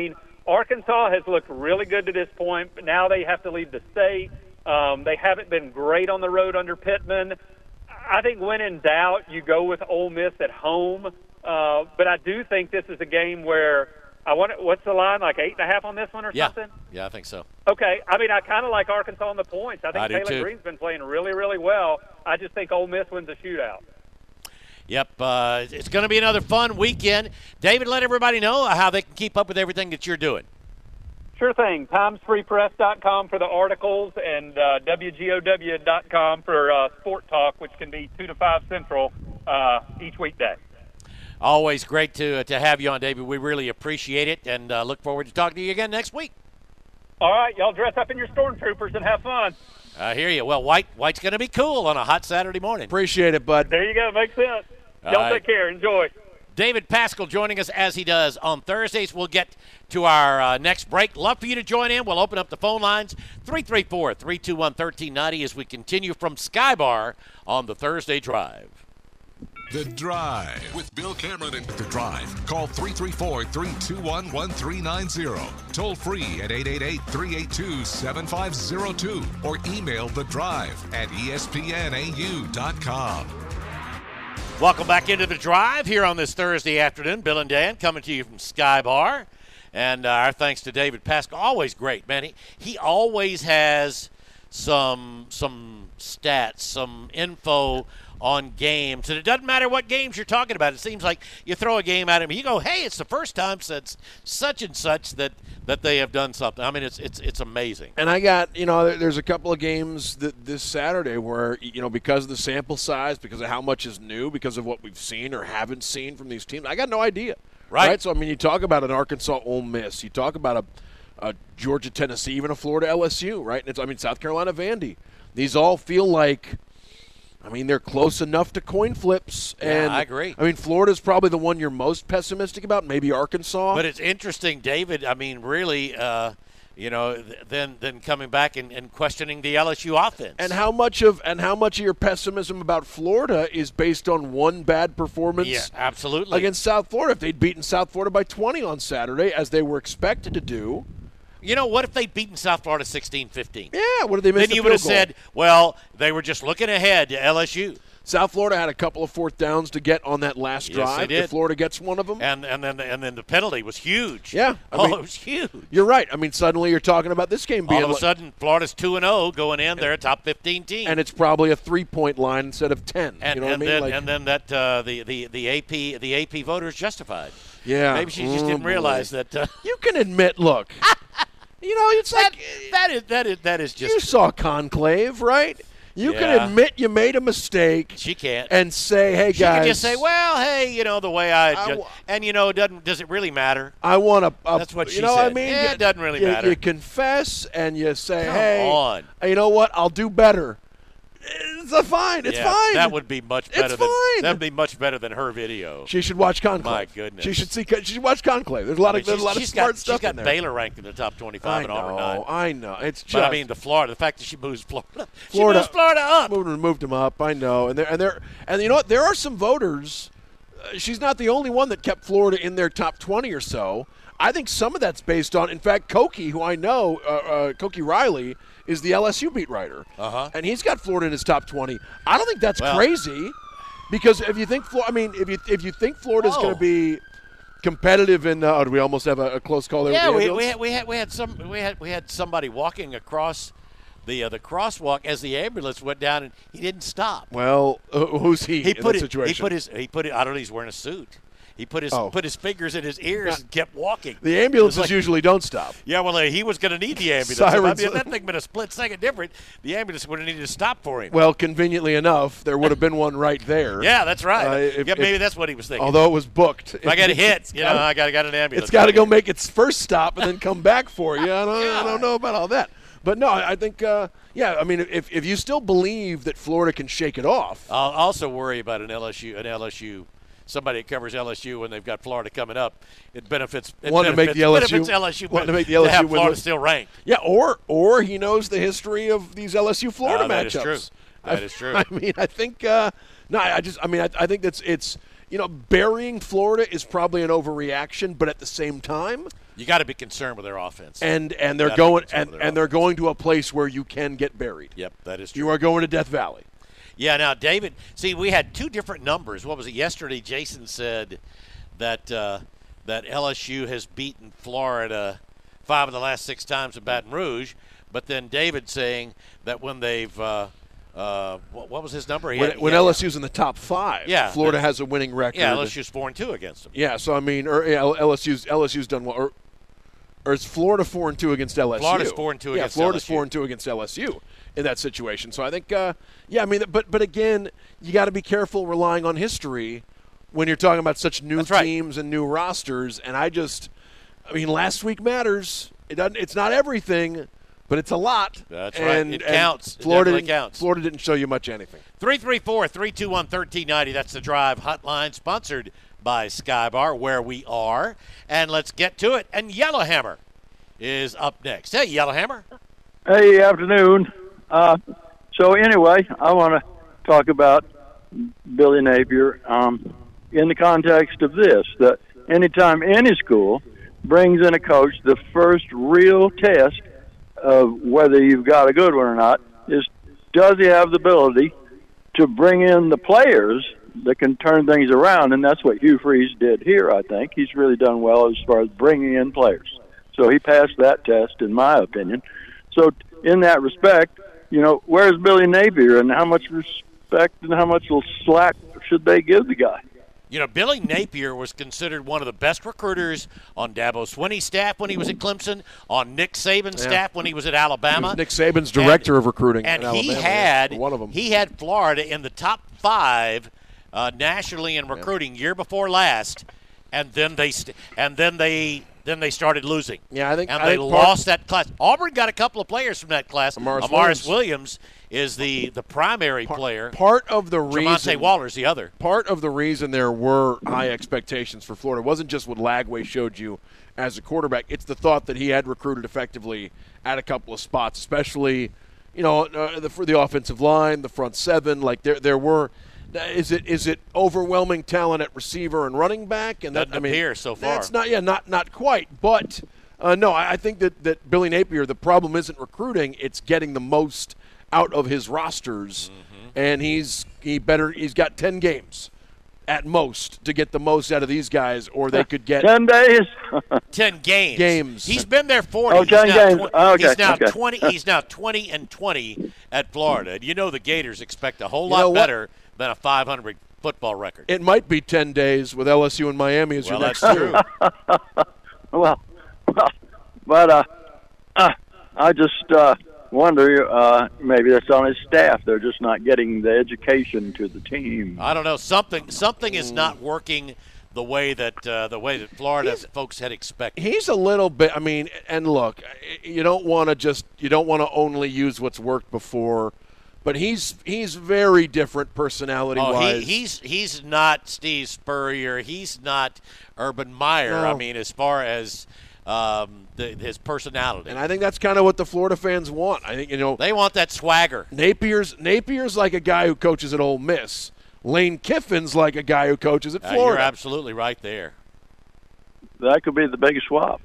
Arkansas has looked really good to this point, but now they have to leave the state. Um, they haven't been great on the road under Pittman. I think when in doubt, you go with Ole Miss at home. Uh, but I do think this is a game where I want. What's the line? Like eight and a half on this one or yeah. something? Yeah, I think so. Okay. I mean, I kind of like Arkansas on the points. I think I do Taylor too. Green's been playing really, really well. I just think Ole Miss wins a shootout. Yep, uh, it's going to be another fun weekend. David, let everybody know how they can keep up with everything that you're doing. Sure thing. Times Free Press dot com for the articles and uh, W G O W dot com for uh, Sport Talk, which can be two to five Central uh, each weekday. Always great to uh, to have you on, David. We really appreciate it, and uh, look forward to talking to you again next week. All right, y'all dress up in your stormtroopers and have fun. I hear you. Well, white white's going to be cool on a hot Saturday morning. Appreciate it, bud. There you go. Makes sense. All Y'all right. take care. Enjoy. David Pascal joining us as he does on Thursdays. We'll get to our uh, next break. Love for you to join in. We'll open up the phone lines, three three four, three two one, one three nine zero, as we continue from Sky Bar on the Thursday Drive. The Drive with Bill Cameron and The Drive. Call three three four, three two one, one three nine zero. Toll free at eight eight eight, three eight two, seven five zero two or email The Drive at E S P N A U dot com. Welcome back into The Drive here on this Thursday afternoon. Bill and Dan coming to you from Sky Bar. And uh, our thanks to David Pascal. Always great, man. He, he always has some some stats, some info on games. And it doesn't matter what games you're talking about. It seems like you throw a game at him, you go, hey, it's the first time since such and such that, that they have done something. I mean, it's it's it's amazing. And I got, you know, there's a couple of games that this Saturday where, you know, because of the sample size, because of how much is new, because of what we've seen or haven't seen from these teams, I got no idea. Right. Right? So, I mean, you talk about an Arkansas Ole Miss. You talk about a, a Georgia Tennessee, even a Florida L S U, right? And it's, I mean, South Carolina Vandy. These all feel like, I mean, they're close enough to coin flips. Yeah, and I agree. I mean, Florida's probably the one you're most pessimistic about, maybe Arkansas. But it's interesting, David. I mean, really, uh, you know, th- then then coming back and, and questioning the L S U offense. And how much of and how much of your pessimism about Florida is based on one bad performance yeah, absolutely. against South Florida? If they'd beaten South Florida by twenty on Saturday, as they were expected to do. You know, what if they'd beaten South Florida sixteen fifteen? Yeah, what did they miss? Then the you would have field goal? said, well, they were just looking ahead to L S U. South Florida had a couple of fourth downs to get on that last Yes, drive. they did. If Florida gets one of them. And and then and then the penalty was huge. Yeah, I oh, mean, it was huge. You're right. I mean, suddenly you're talking about this game being All of a like- sudden, Florida's two and zero going in. They're a top fifteen team. and it's probably a three-point line instead of ten. And, you know and what I mean? then Like, and then that uh, the, the the A P the A P voters justified. yeah, Maybe she just Oh, didn't boy. realize that. Uh, You can admit, look, you know, it's that, like that is that is that is you just. saw Conclave, right? You Yeah. can admit you made a mistake She can't. and say, "Hey, She guys, can just say, "Well, hey, you know the way I," I ju- wa- and you know, it doesn't does it really matter? I want to." That's what you she know what I said. mean? Yeah, You- it doesn't really you, matter. You confess and you say, Come "Hey, on. you know what? I'll do better." It's a fine. It's yeah, fine. That would be much It's better than fine. that'd be much better than her video. She should watch Conclave. My goodness. She should see. She should watch Conclave. There's a lot I mean, of there's a she's- lot of she's smart got, stuff She's got in there. Baylor ranked in the top twenty-five I and Auburn nine. know. I know. It's just. But I mean, the Florida, the fact that she moves Florida, Florida- she moves Florida up. moved, moved him up. I know, and there and there and you know what? There are some voters. Uh, she's not the only one that kept Florida in their top twenty or so. I think some of that's based on, in fact, Koki, who I know, uh, uh, Koki Riley, is the L S U beat writer, Uh-huh. and he's got Florida in his top twenty. I don't think that's Well- crazy, because if you think, Flo- I mean, if you if you think Florida's Whoa. going to be competitive in, uh, oh, do we almost have a, a close call there? Yeah, with the we, we ambulance? had we had we had some we had we had somebody walking across the uh, the crosswalk as the ambulance went down, and he didn't stop. Well, uh, who's he, He in put that it, situation? he put his he put it. I don't know. He's wearing a suit. He put his Oh. put his fingers in his ears Yeah. and kept walking. the It ambulances was like- usually don't stop. Yeah, well, uh, he was going to need the ambulance. If, I Sirens. mean, if that thing been a split second different, the ambulance would have needed to stop for him. Well, conveniently enough, there would have been one right there. yeah, that's right. Uh, if- yeah, maybe if- that's what he was thinking. Although it was booked. if I get hit, you know, gotta- I got got an ambulance. It's got to go here. make its first stop and then come back for you. I don't, I God. don't know about all that. But no, I I think, uh, yeah, I mean, if, if you still believe that Florida can shake it off, I'll also worry about an L S U, an L S U, somebody that covers L S U when they've got Florida coming up. It benefits. It Wanting to make benefits, the L S U benefits L S U wanting to make the to L S U have win Florida the- still ranked. yeah, or or he knows the history of these L S U Florida Ah, that is matchups. true. That I, is true. I mean, I think, uh, no, I just, I mean, I, I think that's it's, you know, burying Florida is probably an overreaction, but at the same time, You got to be concerned with their offense. And and they're Gotta going be and, with and their they're offense. going to a place where you can get buried. Yep, that is true. You are going to Death Valley. Yeah, now, David, see, we had two different numbers. What was it? Yesterday, Jason said that uh, that L S U has beaten Florida five of the last six times in Baton Rouge, but then David saying that when they've uh, uh, what, what was his number? He When, had, when yeah, L S U's in the top five, Yeah, Florida the- has a winning record. Yeah, L S U's four and two against them. Yeah, so I mean, or yeah, L S U's L S U's done well. Or, or is Florida four and two against L S U? Florida's four and two yeah, against Florida's L S U. four and two against L S U in that situation. So I think, uh, yeah, I mean, but but again, you got to be careful relying on history when you're talking about such new That's right. teams and new rosters. And I just, I mean, last week matters. It doesn't. It's not everything, but it's a lot. That's right. and, It and counts. It Florida definitely didn't- counts. Florida didn't show you much anything. three three four, three two one, one three nine zero. That's the Drive Hotline, sponsored by Skybar, where we are. And let's get to it. And Yellowhammer is up next. Hey, Yellowhammer. Hey, afternoon. Uh, so anyway, I want to talk about Billy Napier um, in the context of this, that anytime any school brings in a coach, the first real test of whether you've got a good one or not is, does he have the ability to bring in the players that can turn things around? And that's what Hugh Freeze did here, I think. He's really done well as far as bringing in players. So he passed that test, in my opinion. So in that respect, you know, where's Billy Napier, and how much respect and how much slack should they give the guy? You know, Billy Napier was considered one of the best recruiters on Dabo Swinney's staff when he was at Clemson, on Nick Saban's Yeah. staff when he was at Alabama. It was Nick Saban's director And- of recruiting And in he Alabama, had yes, one of them. he had Florida in the top five uh, nationally in recruiting year before last, and then they st- and then they then they started losing. Yeah, I think- and I they think part- lost that class. Auburn got a couple of players from that class. Amaris Amaris Williams. Williams is the the primary player. Part of the Tremonte reason Waller's the other. part of the reason there were high expectations for Florida wasn't just what Lagway showed you as a quarterback. It's the thought that he had recruited effectively at a couple of spots, especially, you know, uh, the, for the offensive line, the front seven. Like there, there were. Is it is it overwhelming talent at receiver and running back? And that, Doesn't I mean, appear so far. That's not. Yeah, not not quite. But uh, no, I, I think that that Billy Napier. The problem isn't recruiting; it's getting the most out of his rosters. Mm-hmm. And he's he better. He's got ten games at most to get the most out of these guys, or they could get Ten days? Ten games. Games. He's been there forty. Oh, He's ten now games. twen- Oh, okay, He's now okay. twenty. He's now twenty and twenty at Florida. And you know the Gators expect a whole You lot know what? better than a five hundred football record. It might be ten days with L S U and Miami as Well, your that's next true. two. Well, well, but uh, uh, I just uh, wonder, uh, maybe that's on his staff. They're just not getting the education to the team. I don't know. Something something is Mm. not working the way that uh, the way that Florida He's- folks had expected. He's a little bit. I mean, and look, you don't want to just you don't want to only use what's worked before, but he's he's very different personality Oh, wise. he, he's he's not Steve Spurrier. He's not Urban Meyer. No. I mean, as far as um, the, his personality, and I think that's kind of what the Florida fans want. I think you know they want that swagger. Napier's Napier's like a guy who coaches at Ole Miss. Lane Kiffin's like a guy who coaches at Uh, you're Florida. absolutely right there. That could be the biggest swap.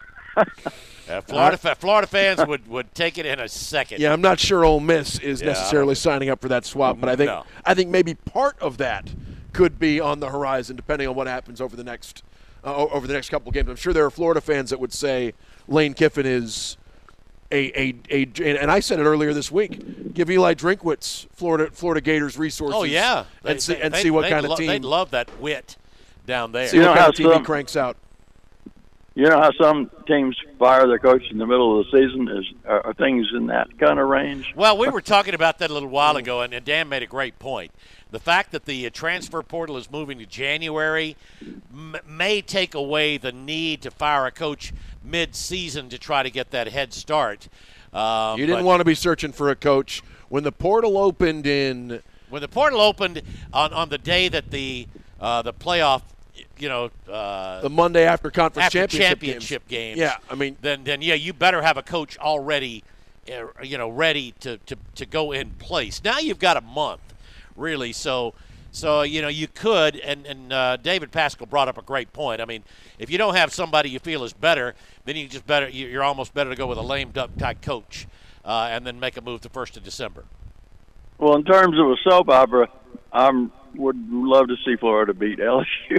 Uh, Florida fa- Florida fans would, would take it in a second. Yeah, I'm not sure Ole Miss is Yeah, I necessarily signing up for that swap, but I think No. I think maybe part of that could be on the horizon, depending on what happens over the next uh, o- over the next couple of games. I'm sure there are Florida fans that would say Lane Kiffin is a a, a and I said it earlier this week. Give Eli Drinkwitz Florida Florida Gators resources. Oh yeah, and They- see they- and they'd- see what they'd kind of lo- team They'd love that wit down there. see You what know kind how of team he some- cranks out. You know how some teams fire their coach in the middle of the season? Is are, are things in that kind of range? Well, we were talking about that a little while ago, and, and Dan made a great point. The fact that the uh, transfer portal is moving to January m- may take away the need to fire a coach mid-season to try to get that head start. Um, You didn't but want to be searching for a coach when the portal opened in. when the portal opened on, on the day that the uh, the playoff, you know, uh, The Monday after conference after championship, championship games. games. Yeah, I mean, then then yeah, you better have a coach already, uh, you know, ready to, to, to go in place. Now you've got a month, really. So So, you know, you could, and, and uh, David Pascal brought up a great point. I mean, if you don't have somebody you feel is better, then you just better, you're almost better to go with a lame duck type coach uh, and then make a move the first of December. Well, in terms of a soap opera, I would love to see Florida beat L S U.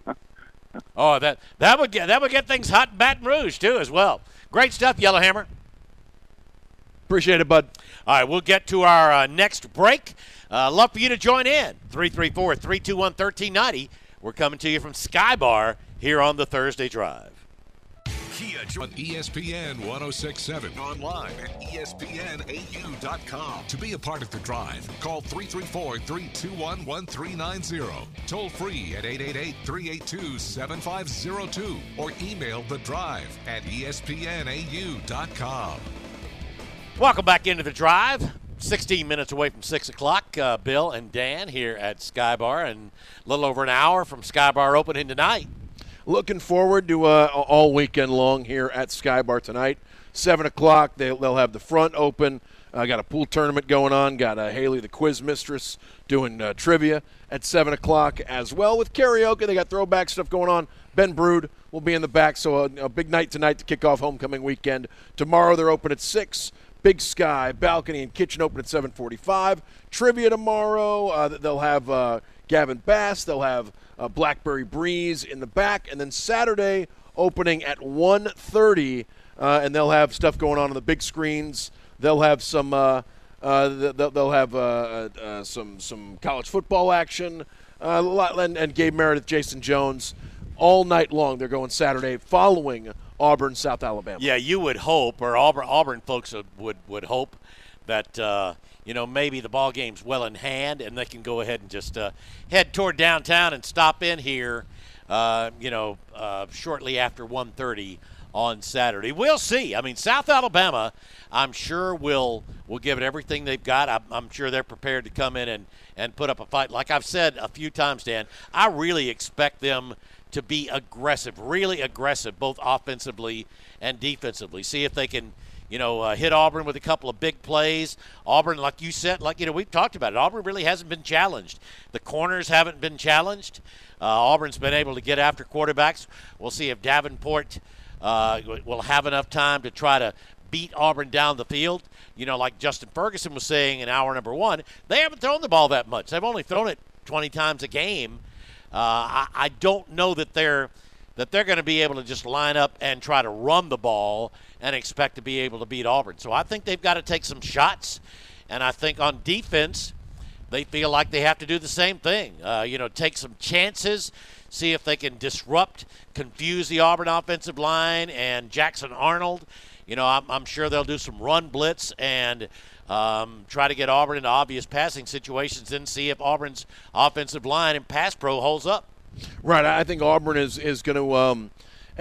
Oh, that that would get that would get things hot in Baton Rouge too, as well. Great stuff, Yellowhammer. Appreciate it, bud. All right, we'll get to our uh, next break. Uh, love for you to join in. three three four, three two one, one three nine zero. We're coming to you from Sky Bar here on the Thursday Drive. Kia on E S P N one oh six point seven. Online at E S P N A U dot com. To be a part of the drive, call three three four, three two one, one three nine zero. Toll free at eight eight eight, three eight two, seven five zero two. Or email the drive at E S P N A U dot com. Welcome back into the drive. sixteen minutes away from six o'clock. Uh, Bill and Dan here at Sky Bar, and a little over an hour from Sky Bar opening tonight. Looking forward to uh, all weekend long here at Sky Bar tonight. seven o'clock, they'll, they'll have the front open. Uh, got a pool tournament going on. Got uh, Haley, the quiz mistress, doing uh, trivia at seven o'clock as well with karaoke. They got throwback stuff going on. Ben Brood will be in the back, so a, a big night tonight to kick off homecoming weekend. Tomorrow they're open at six. Big Sky, Balcony, and Kitchen open at seven forty-five. Trivia tomorrow. Uh, they'll have uh, Gavin Bass. They'll have uh, Blackberry Breeze in the back. And then Saturday opening at one thirty, uh, and they'll have stuff going on on the big screens. They'll have some uh, uh, they'll, they'll have uh, uh, some some college football action. Uh, and, and Gabe Meredith, Jason Jones, all night long. They're going Saturday following Auburn, South Alabama. Yeah, you would hope, or Auburn, Auburn folks would, would, would hope that, uh, you know, maybe the ball game's well in hand and they can go ahead and just uh, head toward downtown and stop in here, uh, you know, uh, shortly after one thirty on Saturday. We'll see. I mean, South Alabama, I'm sure will will give it everything they've got. I'm, I'm sure they're prepared to come in and, and put up a fight. Like I've said a few times, Dan, I really expect them to be aggressive, really aggressive, both offensively and defensively. See if they can, you know, uh, hit Auburn with a couple of big plays. Auburn, like you said, like, you know, we've talked about it. Auburn really hasn't been challenged. The corners haven't been challenged. Uh, Auburn's been able to get after quarterbacks. We'll see if Davenport uh, will have enough time to try to beat Auburn down the field. You know, like Justin Ferguson was saying in hour number one, they haven't thrown the ball that much. They've only thrown it twenty times a game. Uh, I, I don't know that they're that they're going to be able to just line up and try to run the ball and expect to be able to beat Auburn. So I think they've got to take some shots, and I think on defense they feel like they have to do the same thing. Uh, you know, take some chances, see if they can disrupt, confuse the Auburn offensive line and Jackson Arnold. You know, I'm, I'm sure they'll do some run blitz and Um, try to get Auburn into obvious passing situations, then see if Auburn's offensive line and pass pro holds up. Right. I think Auburn is, is going to um, –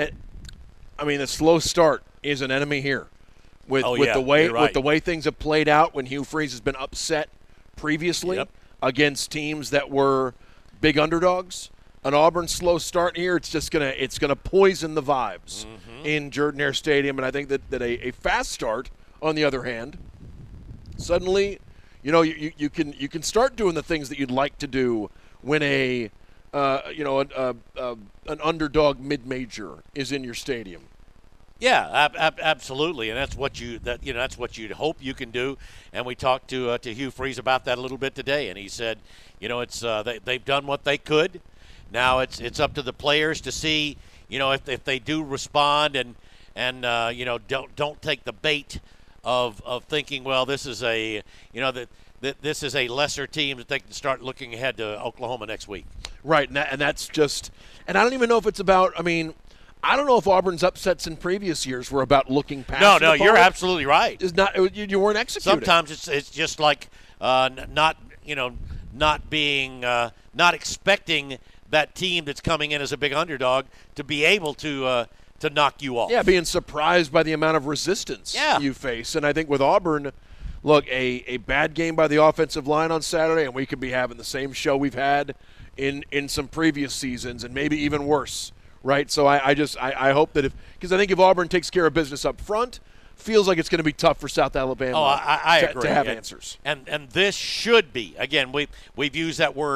I mean, a slow start is an enemy here. With, oh, with yeah, the way you're right. with the way things have played out when Hugh Freeze has been upset previously Yep. against teams that were big underdogs, an Auburn slow start here, it's just gonna it's gonna poison the vibes mm-hmm. in Jordan-Hare Stadium. And I think that, that a, a fast start, on the other hand, suddenly, you know, you, you can you can start doing the things that you'd like to do when a uh, you know a, a, a, an underdog mid-major is in your stadium. Yeah, ab- ab- absolutely, and that's what you that you know that's what you'd hope you can do. And we talked to uh, to Hugh Freeze about that a little bit today, and he said, you know, it's uh, they they've done what they could. Now it's it's up to the players to see, you know, if if they do respond and and uh, you know don't don't take the bait of of thinking, well, this is a you know that. that this is a lesser team that they can start looking ahead to Oklahoma next week. Right, and, that, and that's just – and I don't even know if it's about – I mean, I don't know if Auburn's upsets in previous years were about looking past No, the no, opponent. you're absolutely right. It's not, you, you weren't executing. Sometimes it's it's just like uh, not, you know, not being uh, – not expecting that team that's coming in as a big underdog to be able to uh, to knock you off. Yeah, being surprised by the amount of resistance yeah. you face. And I think with Auburn – look, a, a bad game by the offensive line on Saturday, and we could be having the same show we've had in, in some previous seasons and maybe even worse, right? So I, I just I, I hope that if – because I think if Auburn takes care of business up front, feels like it's going to be tough for South Alabama oh, I, I to, agree. to have and, answers. And and this should be – again, we, we've used that word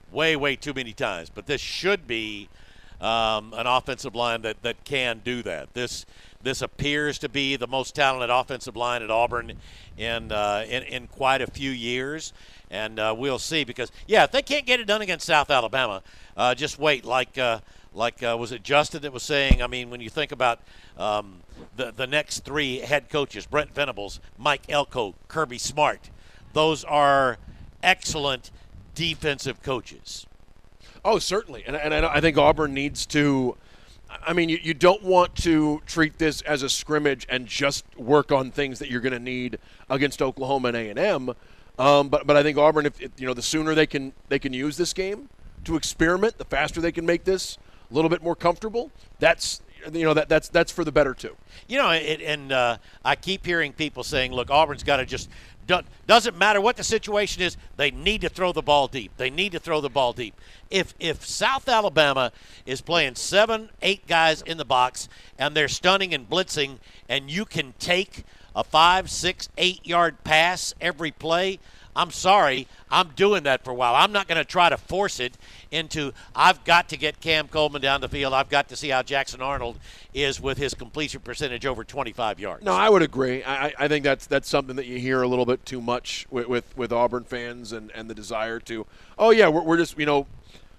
way, way too many times. But this should be um, an offensive line that, that can do that. This this appears to be the most talented offensive line at Auburn in uh, in, in quite a few years. And uh, we'll see because, yeah, if they can't get it done against South Alabama, uh, just wait. Like, uh, like uh, was it Justin that was saying, I mean, when you think about um, the, the next three head coaches, Brent Venables, Mike Elko, Kirby Smart, those are excellent defensive coaches. Oh, certainly. And, and I think Auburn needs to – I mean, you, you don't want to treat this as a scrimmage and just work on things that you're going to need against Oklahoma and A and M. Um, but but I think Auburn, if, if you know, the sooner they can they can use this game to experiment, the faster they can make this a little bit more comfortable. That's you know that that's that's for the better too. You know, it, and uh, I keep hearing people saying, "Look, Auburn's got to just do, doesn't matter what the situation is. They need to throw the ball deep. They need to throw the ball deep." If if South Alabama is playing seven, eight guys in the box and they're stunning and blitzing, and you can take a five, six, eight yard pass every play, I'm sorry, I'm doing that for a while. I'm not going to try to force it into, I've got to get Cam Coleman down the field. I've got to see how Jackson Arnold is with his completion percentage over twenty-five yards. No, I would agree. I, I think that's that's something that you hear a little bit too much with, with, with Auburn fans and, and the desire to, oh, yeah, we're, we're just, you know,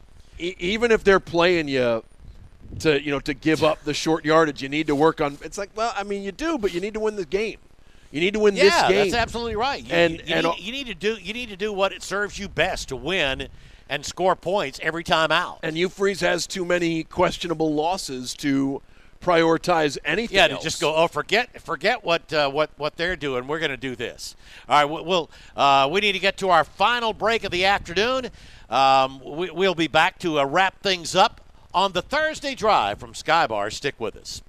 e- even if they're playing you to, you know, to give up the short yardage, you need to work on, it's like, well, I mean, you do, but you need to win the game. You need to win yeah, this game. Yeah, that's absolutely right. You, and, you, you, and need, you need to do you need to do what it serves you best to win and score points every time out. And Hugh Freeze has too many questionable losses to prioritize anything yeah, else. to just go, oh, forget forget what uh, what what they're doing. We're going to do this. All right, we'll uh, we need to get to our final break of the afternoon. Um, we, we'll be back to uh, wrap things up on the Thursday Drive from Skybar. Stick with us.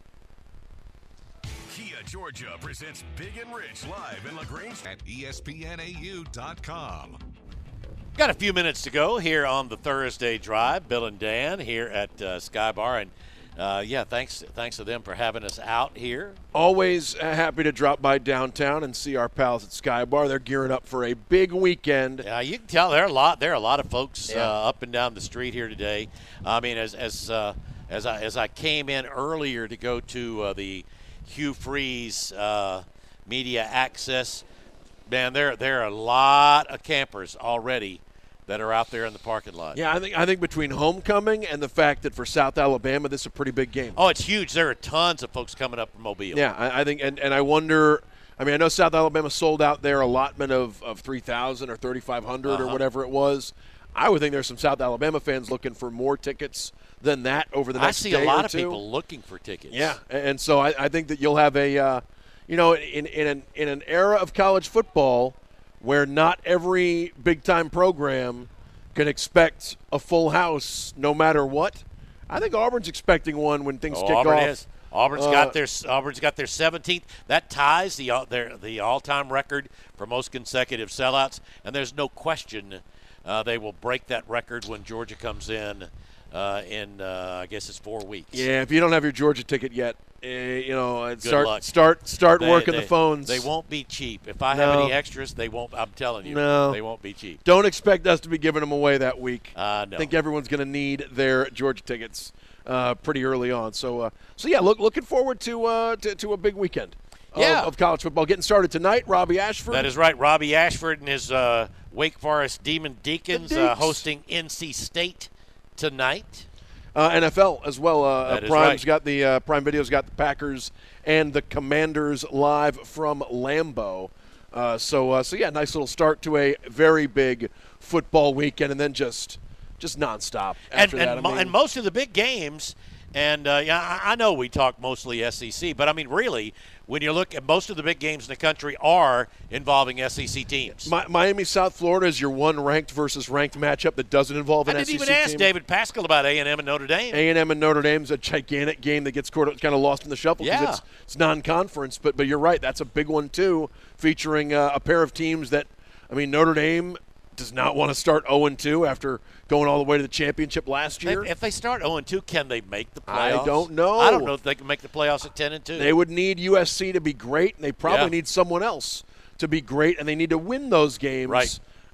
Georgia presents Big and Rich live in LaGrange at E S P N A U dot com. Got a few minutes to go here on the Thursday Drive. Bill and Dan here at uh, Skybar, and uh, yeah, thanks thanks to them for having us out here. Always uh, happy to drop by downtown and see our pals at Skybar. They're gearing up for a big weekend. Yeah, you can tell there are a lot there are a lot of folks yeah. uh, up and down the street here today. I mean, as as uh, as I as I came in earlier to go to uh, the Hugh Freeze uh, media access, man, there there are a lot of campers already that are out there in the parking lot. Yeah, I think I think between homecoming and the fact that for South Alabama this is a pretty big game. Oh, it's huge. There are tons of folks coming up from Mobile. Yeah, I, I think, and, and I wonder. I mean, I know South Alabama sold out their allotment of, of three thousand or thirty-five hundred uh-huh. or whatever it was. I would think there's some South Alabama fans looking for more tickets than that over the next day or two. I see a lot of people looking for tickets. Yeah, and so I, I think that you'll have a, uh, you know, in in an in an era of college football where not every big time program can expect a full house no matter what. I think Auburn's expecting one when things oh, kick Auburn off. Is. Auburn's uh, got their Auburn's got their seventeenth. That ties the their the all-time record for most consecutive sellouts, and there's no question uh, they will break that record when Georgia comes in. Uh, in uh, I guess it's four weeks. Yeah, if you don't have your Georgia ticket yet, uh, you know, Good start luck. start start they, working they, the phones. They won't be cheap. If I no. have any extras, they won't. I'm telling you, no. they won't be cheap. Don't expect us to be giving them away that week. Uh, no. I think everyone's going to need their Georgia tickets uh, pretty early on. So, uh, so yeah, look, looking forward to, uh, to to a big weekend. Yeah. Of, of college football getting started tonight. Robbie Ashford. That is right. Robbie Ashford and his uh, Wake Forest Demon Deacons uh, hosting N C State tonight. Uh, N F L as well. Uh, that is Prime's right. got the uh, Prime Video's got the Packers and the Commanders live from Lambeau. Uh, so, uh, so yeah, nice little start to a very big football weekend, and then just just nonstop after and, that. And, I mo- mean, and most of the big games, and uh, yeah, I, I know we talk mostly S E C, but I mean, really, when you look at most of the big games in the country are involving S E C teams. Mi- Miami, South Florida is your one ranked versus ranked matchup that doesn't involve an I S E C didn't team. even ask David Pascal about A and M and Notre Dame. A and M and Notre Dame's a gigantic game that gets kind of lost in the shuffle because Yeah. it's, it's non-conference. But but you're right, that's a big one too, featuring uh, a pair of teams that, I mean, Notre Dame does not want to start oh and two after going all the way to the championship last year. If they start oh and two, can they make the I playoffs? don't know. I don't know if they can make the playoffs at ten and two. They would need U S C to be great, and they probably Yeah. need someone else to be great, and they need to win those games Right.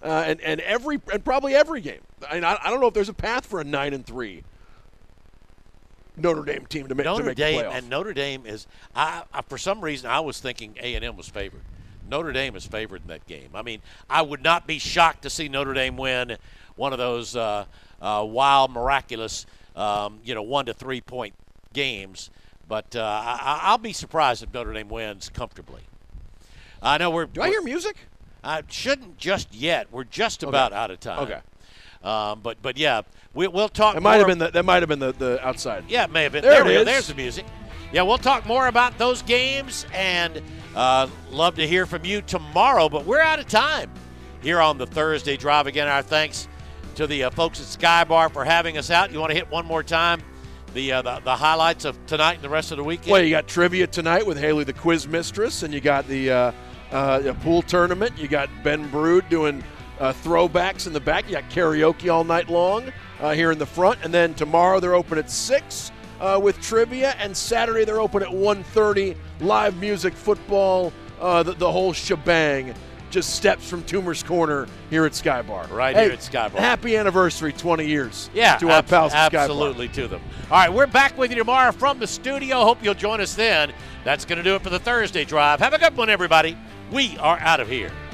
uh, and and every and probably every game. I, mean, I I don't know if there's a path for a nine and three Notre Dame team to make Notre to make Dame the playoff. and Notre Dame is. I, I for some reason I was thinking A and M was favored. Notre Dame is favored in that game. I mean, I would not be shocked to see Notre Dame win one of those uh, uh, wild, miraculous, um, you know, one to three point games. But uh, I, I'll be surprised if Notre Dame wins comfortably. I know we're. Do I hear music? I shouldn't just yet. We're just about Okay. out of time. Okay. Um, but but yeah, we, we'll talk. That might more. have been the that might have been the, the outside. Yeah, it may have been. There There, it we go. is. There's the music. Yeah, we'll talk more about those games and uh, love to hear from you tomorrow. But we're out of time here on the Thursday Drive. Again, our thanks to the uh, folks at Sky Bar for having us out. You want to hit one more time the, uh, the the highlights of tonight and the rest of the weekend? Well, you got trivia tonight with Haley, the quiz mistress, and you got the uh, uh, the pool tournament. You got Ben Brood doing uh, throwbacks in the back. You got karaoke all night long uh, here in the front, and then tomorrow they're open at six uh, with trivia, and Saturday they're open at one thirty. Live music, football, uh, the, the whole shebang. Just steps from Toomer's Corner here at Sky Bar. Right Hey, here at Sky Bar. Happy anniversary, twenty years. Yeah, to our ab- pals at Sky Bar. absolutely to them. All right, we're back with you tomorrow from the studio. Hope you'll join us then. That's going to do it for the Thursday Drive. Have a good one, everybody. We are out of here.